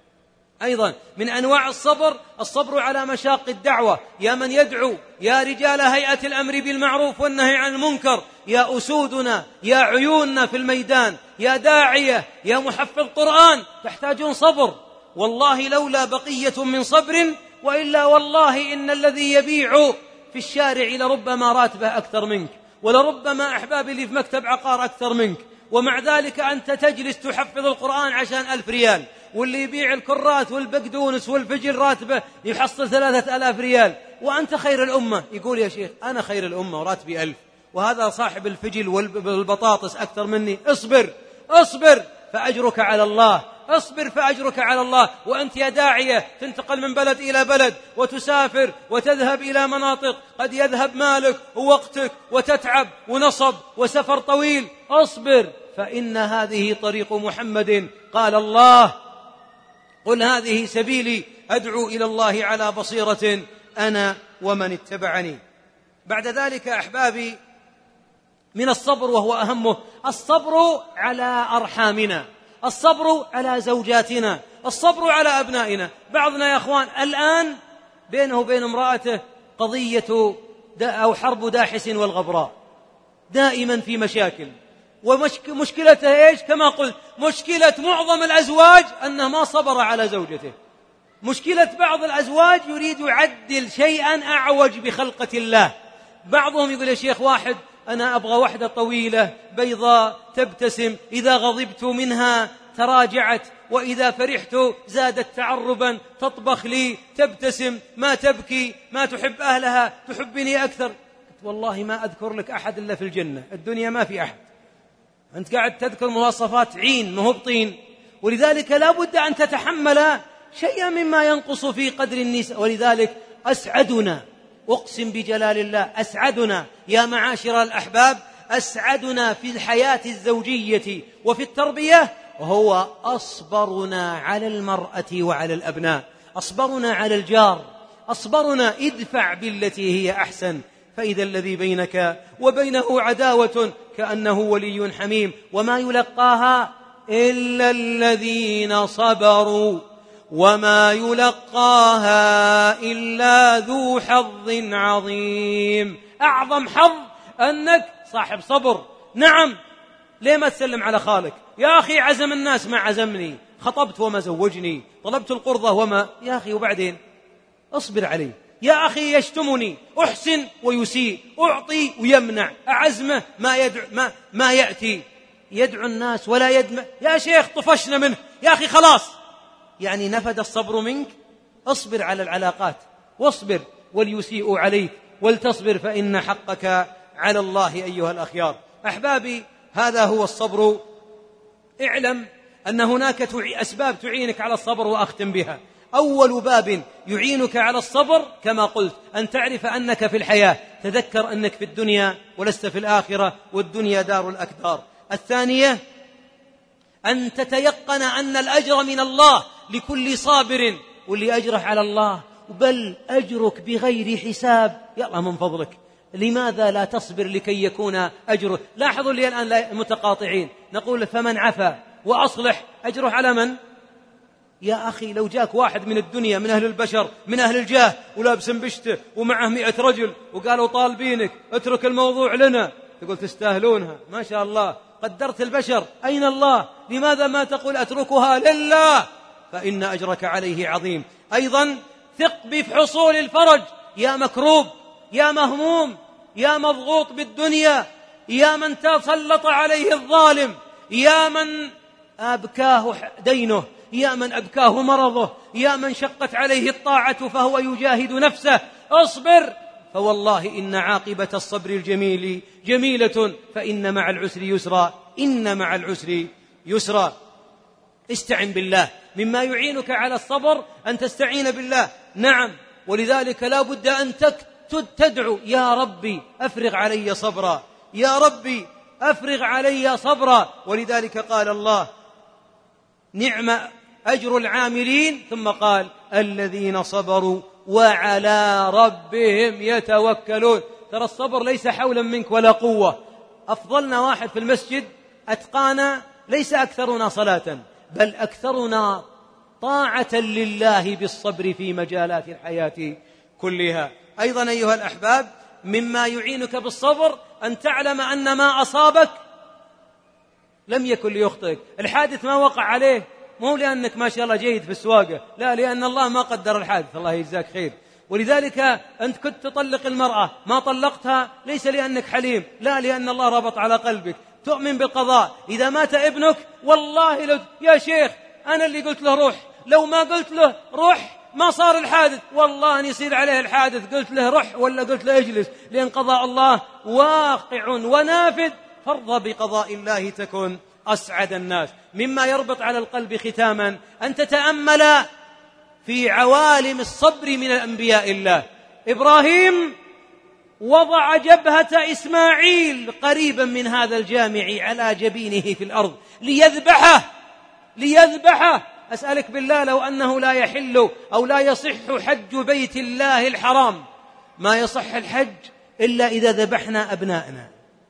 أيضا من أنواع الصبر الصبر على مشاق الدعوة. يا من يدعو، يا رجال هيئة الأمر بالمعروف والنهي عن المنكر، يا أسودنا، يا عيوننا في الميدان، يا داعية، يا محفظ قرآن، تحتاجون صبر. والله لولا بقية من صبر، وإلا والله إن الذي يبيع في الشارع لربما راتبه أكثر منك، ولربما أحبابي اللي في مكتب عقار أكثر منك، ومع ذلك أنت تجلس تحفظ القرآن عشان ألف ريال، واللي يبيع الكرات والبقدونس والفجل راتبه يحصل ثلاثة ألاف ريال، وأنت خير الأمة. يقول يا شيخ أنا خير الأمة وراتبي ألف، وهذا صاحب الفجل والبطاطس أكثر مني. اصبر اصبر فأجرك على الله، اصبر فأجرك على الله. وأنت يا داعية تنتقل من بلد إلى بلد وتسافر وتذهب إلى مناطق قد يذهب مالك ووقتك وتتعب ونصب وسفر طويل، اصبر فإن هذه طريق محمد. قال الله قل هذه سبيلي أدعو إلى الله على بصيرة أنا ومن اتبعني. بعد ذلك أحبابي من الصبر وهو أهمه الصبر على أرحامنا، الصبر على زوجاتنا، الصبر على أبنائنا. بعضنا يا أخوان الآن بينه وبين امرأته قضية أو حرب داحس والغبراء، دائما في مشاكل. ومشكلته إيش؟ كما قلت مشكلة معظم الأزواج أنه ما صبر على زوجته. مشكلة بعض الأزواج يريد يعدل شيئا أعوج بخلقة الله. بعضهم يقول يا شيخ واحد أنا أبغى وحدة طويلة بيضاء تبتسم، إذا غضبت منها تراجعت، وإذا فرحت زادت تعربا، تطبخ لي، تبتسم، ما تبكي، ما تحب أهلها، تحبني أكثر. والله ما أذكر لك أحد إلا في الجنة، الدنيا ما في أحد. أنت قاعد تذكر مواصفات عين مهبطين، ولذلك لا بد أن تتحمل شيئا مما ينقص في قدر النساء. ولذلك أسعدنا، أقسم بجلال الله أسعدنا يا معاشر الأحباب، أسعدنا في الحياة الزوجية وفي التربية وهو أصبرنا على المرأة وعلى الأبناء، أصبرنا على الجار، أصبرنا ادفع بالتي هي أحسن فإذا الذي بينك وبينه عداوة كأنه ولي حميم. وما يلقاها إلا الذين صبروا وما يلقاها إلا ذو حظ عظيم. أعظم حظ أنك صاحب صبر. نعم، ليه ما تسلم على خالك؟ يا أخي عزم الناس ما عزمني، خطبت وما زوجني، طلبت القرضة وما، يا أخي وبعدين اصبر عليه. يا أخي يشتمني، أحسن ويسيء، أعطي ويمنع، أعزمه ما يدعو ما, ما يأتي، يدعو الناس ولا يدمع. يا شيخ طفشنا منه، يا أخي خلاص، يعني نفد الصبر منك. اصبر على العلاقات، واصبر وليسيئوا عليك، ولتصبر فإن حقك على الله أيها الأخيار. أحبابي، هذا هو الصبر. اعلم أن هناك أسباب تعينك على الصبر، وأختم بها. أول باب يعينك على الصبر كما قلت أن تعرف أنك في الحياة، تذكر أنك في الدنيا ولست في الآخرة، والدنيا دار الأكدار. الثانية أن تتيقن أن الأجر من الله لكل صابر، واللي أجره على الله، بل أجرك بغير حساب. يلا من فضلك لماذا لا تصبر لكي يكون أجره؟ لاحظوا لي الآن متقاطعين، نقول فمن عفا وأصلح أجره على من؟ يا أخي لو جاك واحد من الدنيا، من أهل البشر، من أهل الجاه، ولابس بشته ومعه مئة رجل، وقالوا طالبينك اترك الموضوع لنا، تقول تستاهلونها ما شاء الله، قدرت البشر، أين الله؟ لماذا ما تقول أتركها لله؟ فإن أجرك عليه عظيم. أيضا ثق بحصول الفرج. يا مكروب، يا مهموم، يا مضغوط بالدنيا، يا من تسلط عليه الظالم، يا من أبكاه دينه، يا من أبكاه مرضه، يا من شقت عليه الطاعة فهو يجاهد نفسه، اصبر، فوالله إن عاقبة الصبر الجميل جميلة، فإن مع العسر يسرا، إن مع العسر يسرا. استعن بالله. مما يعينك على الصبر أن تستعين بالله. نعم، ولذلك لا بد أن تدعو يا ربي أفرغ علي صبرا، يا ربي أفرغ علي صبرا. ولذلك قال الله نعم أجر العاملين، ثم قال الذين صبروا وعلى ربهم يتوكلون. ترى الصبر ليس حولا منك ولا قوة. أفضلنا واحد في المسجد أتقانا ليس أكثرنا صلاة، بل أكثرنا طاعة لله بالصبر في مجالات الحياة كلها. أيضا أيها الأحباب، مما يعينك بالصبر أن تعلم أن ما أصابك لم يكن ليخطئك. الحادث ما وقع عليه مو لأنك ما شاء الله جيد في السواقة، لا، لأن الله ما قدر الحادث، الله يجزاك خير. ولذلك أنت كنت تطلق المرأة ما طلقتها ليس لأنك حليم، لا، لأن الله ربط على قلبك، تؤمن بالقضاء. إذا مات ابنك والله لو يا شيخ أنا اللي قلت له روح، لو ما قلت له روح ما صار الحادث، والله أن يصير عليه الحادث، قلت له روح ولا قلت له اجلس، لأن قضاء الله واقع ونافذ، فارض بقضاء الله تكن أسعد الناس. مما يربط على القلب ختاما أن تتأمل في عوالم الصبر من الأنبياء الله. إبراهيم وضع جبهة إسماعيل قريبا من هذا الجامع على جبينه في الأرض ليذبحه ليذبحه أسألك بالله لو أنه لا يحل أو لا يصح حج بيت الله الحرام، ما يصح الحج إلا إذا ذبحنا أبنائنا.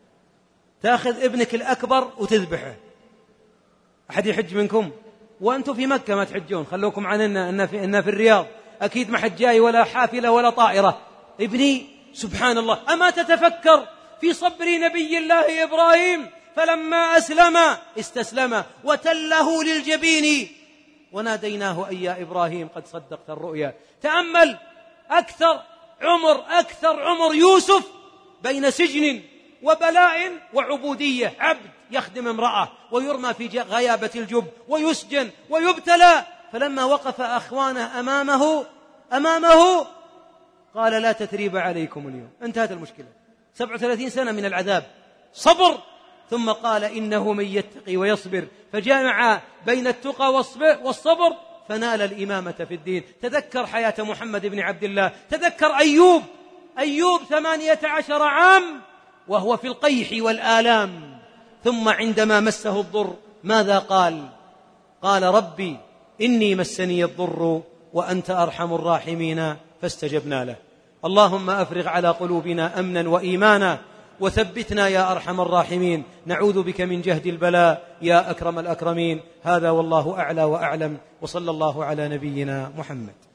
تأخذ ابنك الأكبر وتذبحه. أحد يحج منكم؟ وأنتم في مكة ما تحجون، خلوكم عننا إن في, إن في الرياض أكيد ما حد جاي ولا حافلة ولا طائرة. ابني سبحان الله، أما تتفكر في صبر نبي الله إبراهيم فلما أسلم استسلم وتله للجبين وناديناه أي يا إبراهيم قد صدقت الرؤيا. تأمل أكثر عمر أكثر عمر يوسف بين سجن وبلاء وعبودية، عبد يخدم امرأة ويرمى في غيابة الجب ويسجن ويبتلى، فلما وقف أخوانه أمامه أمامه قال لا تثريب عليكم اليوم، انتهت المشكلة. سبع وثلاثين سنة من العذاب، صبر، ثم قال إنه من يتقي ويصبر، فجمع بين التقى والصبر فنال الإمامة في الدين. تذكر حياة محمد بن عبد الله، تذكر أيوب أيوب ثمانية عشر عام وهو في القيح والآلام، ثم عندما مسه الضر ماذا قال؟ قال ربي إني مسني الضر وأنت أرحم الراحمين فاستجبنا له. اللهم أفرغ على قلوبنا أمنا وإيمانا وثبتنا يا أرحم الراحمين. نعوذ بك من جهد البلاء يا أكرم الأكرمين. هذا والله أعلى وأعلم، وصلى الله على نبينا محمد.